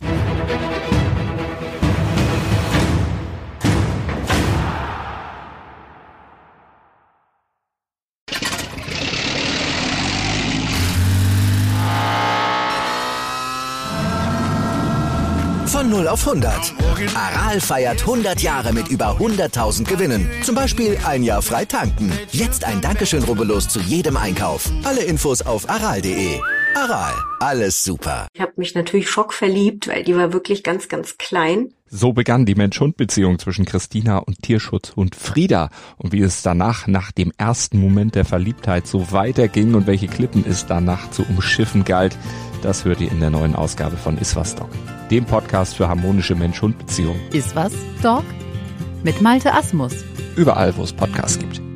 Von null auf hundert. Aral feiert hundert Jahre mit über hunderttausend Gewinnen. Zum Beispiel ein Jahr frei tanken. Jetzt ein Dankeschön, rubbellos zu jedem Einkauf. Alle Infos auf aral punkt de. Aral, alles super. Ich habe mich natürlich schockverliebt, weil die war wirklich ganz, ganz klein. So begann die Mensch-Hund-Beziehung zwischen Christina und Tierschutzhund Frieda. Und wie es danach, nach dem ersten Moment der Verliebtheit, so weiterging und welche Klippen es danach zu umschiffen galt, das hört ihr in der neuen Ausgabe von Iswas Dog, dem Podcast für harmonische Mensch-Hund-Beziehungen. Iswas Dog mit Malte Asmus. Überall, wo es Podcasts gibt.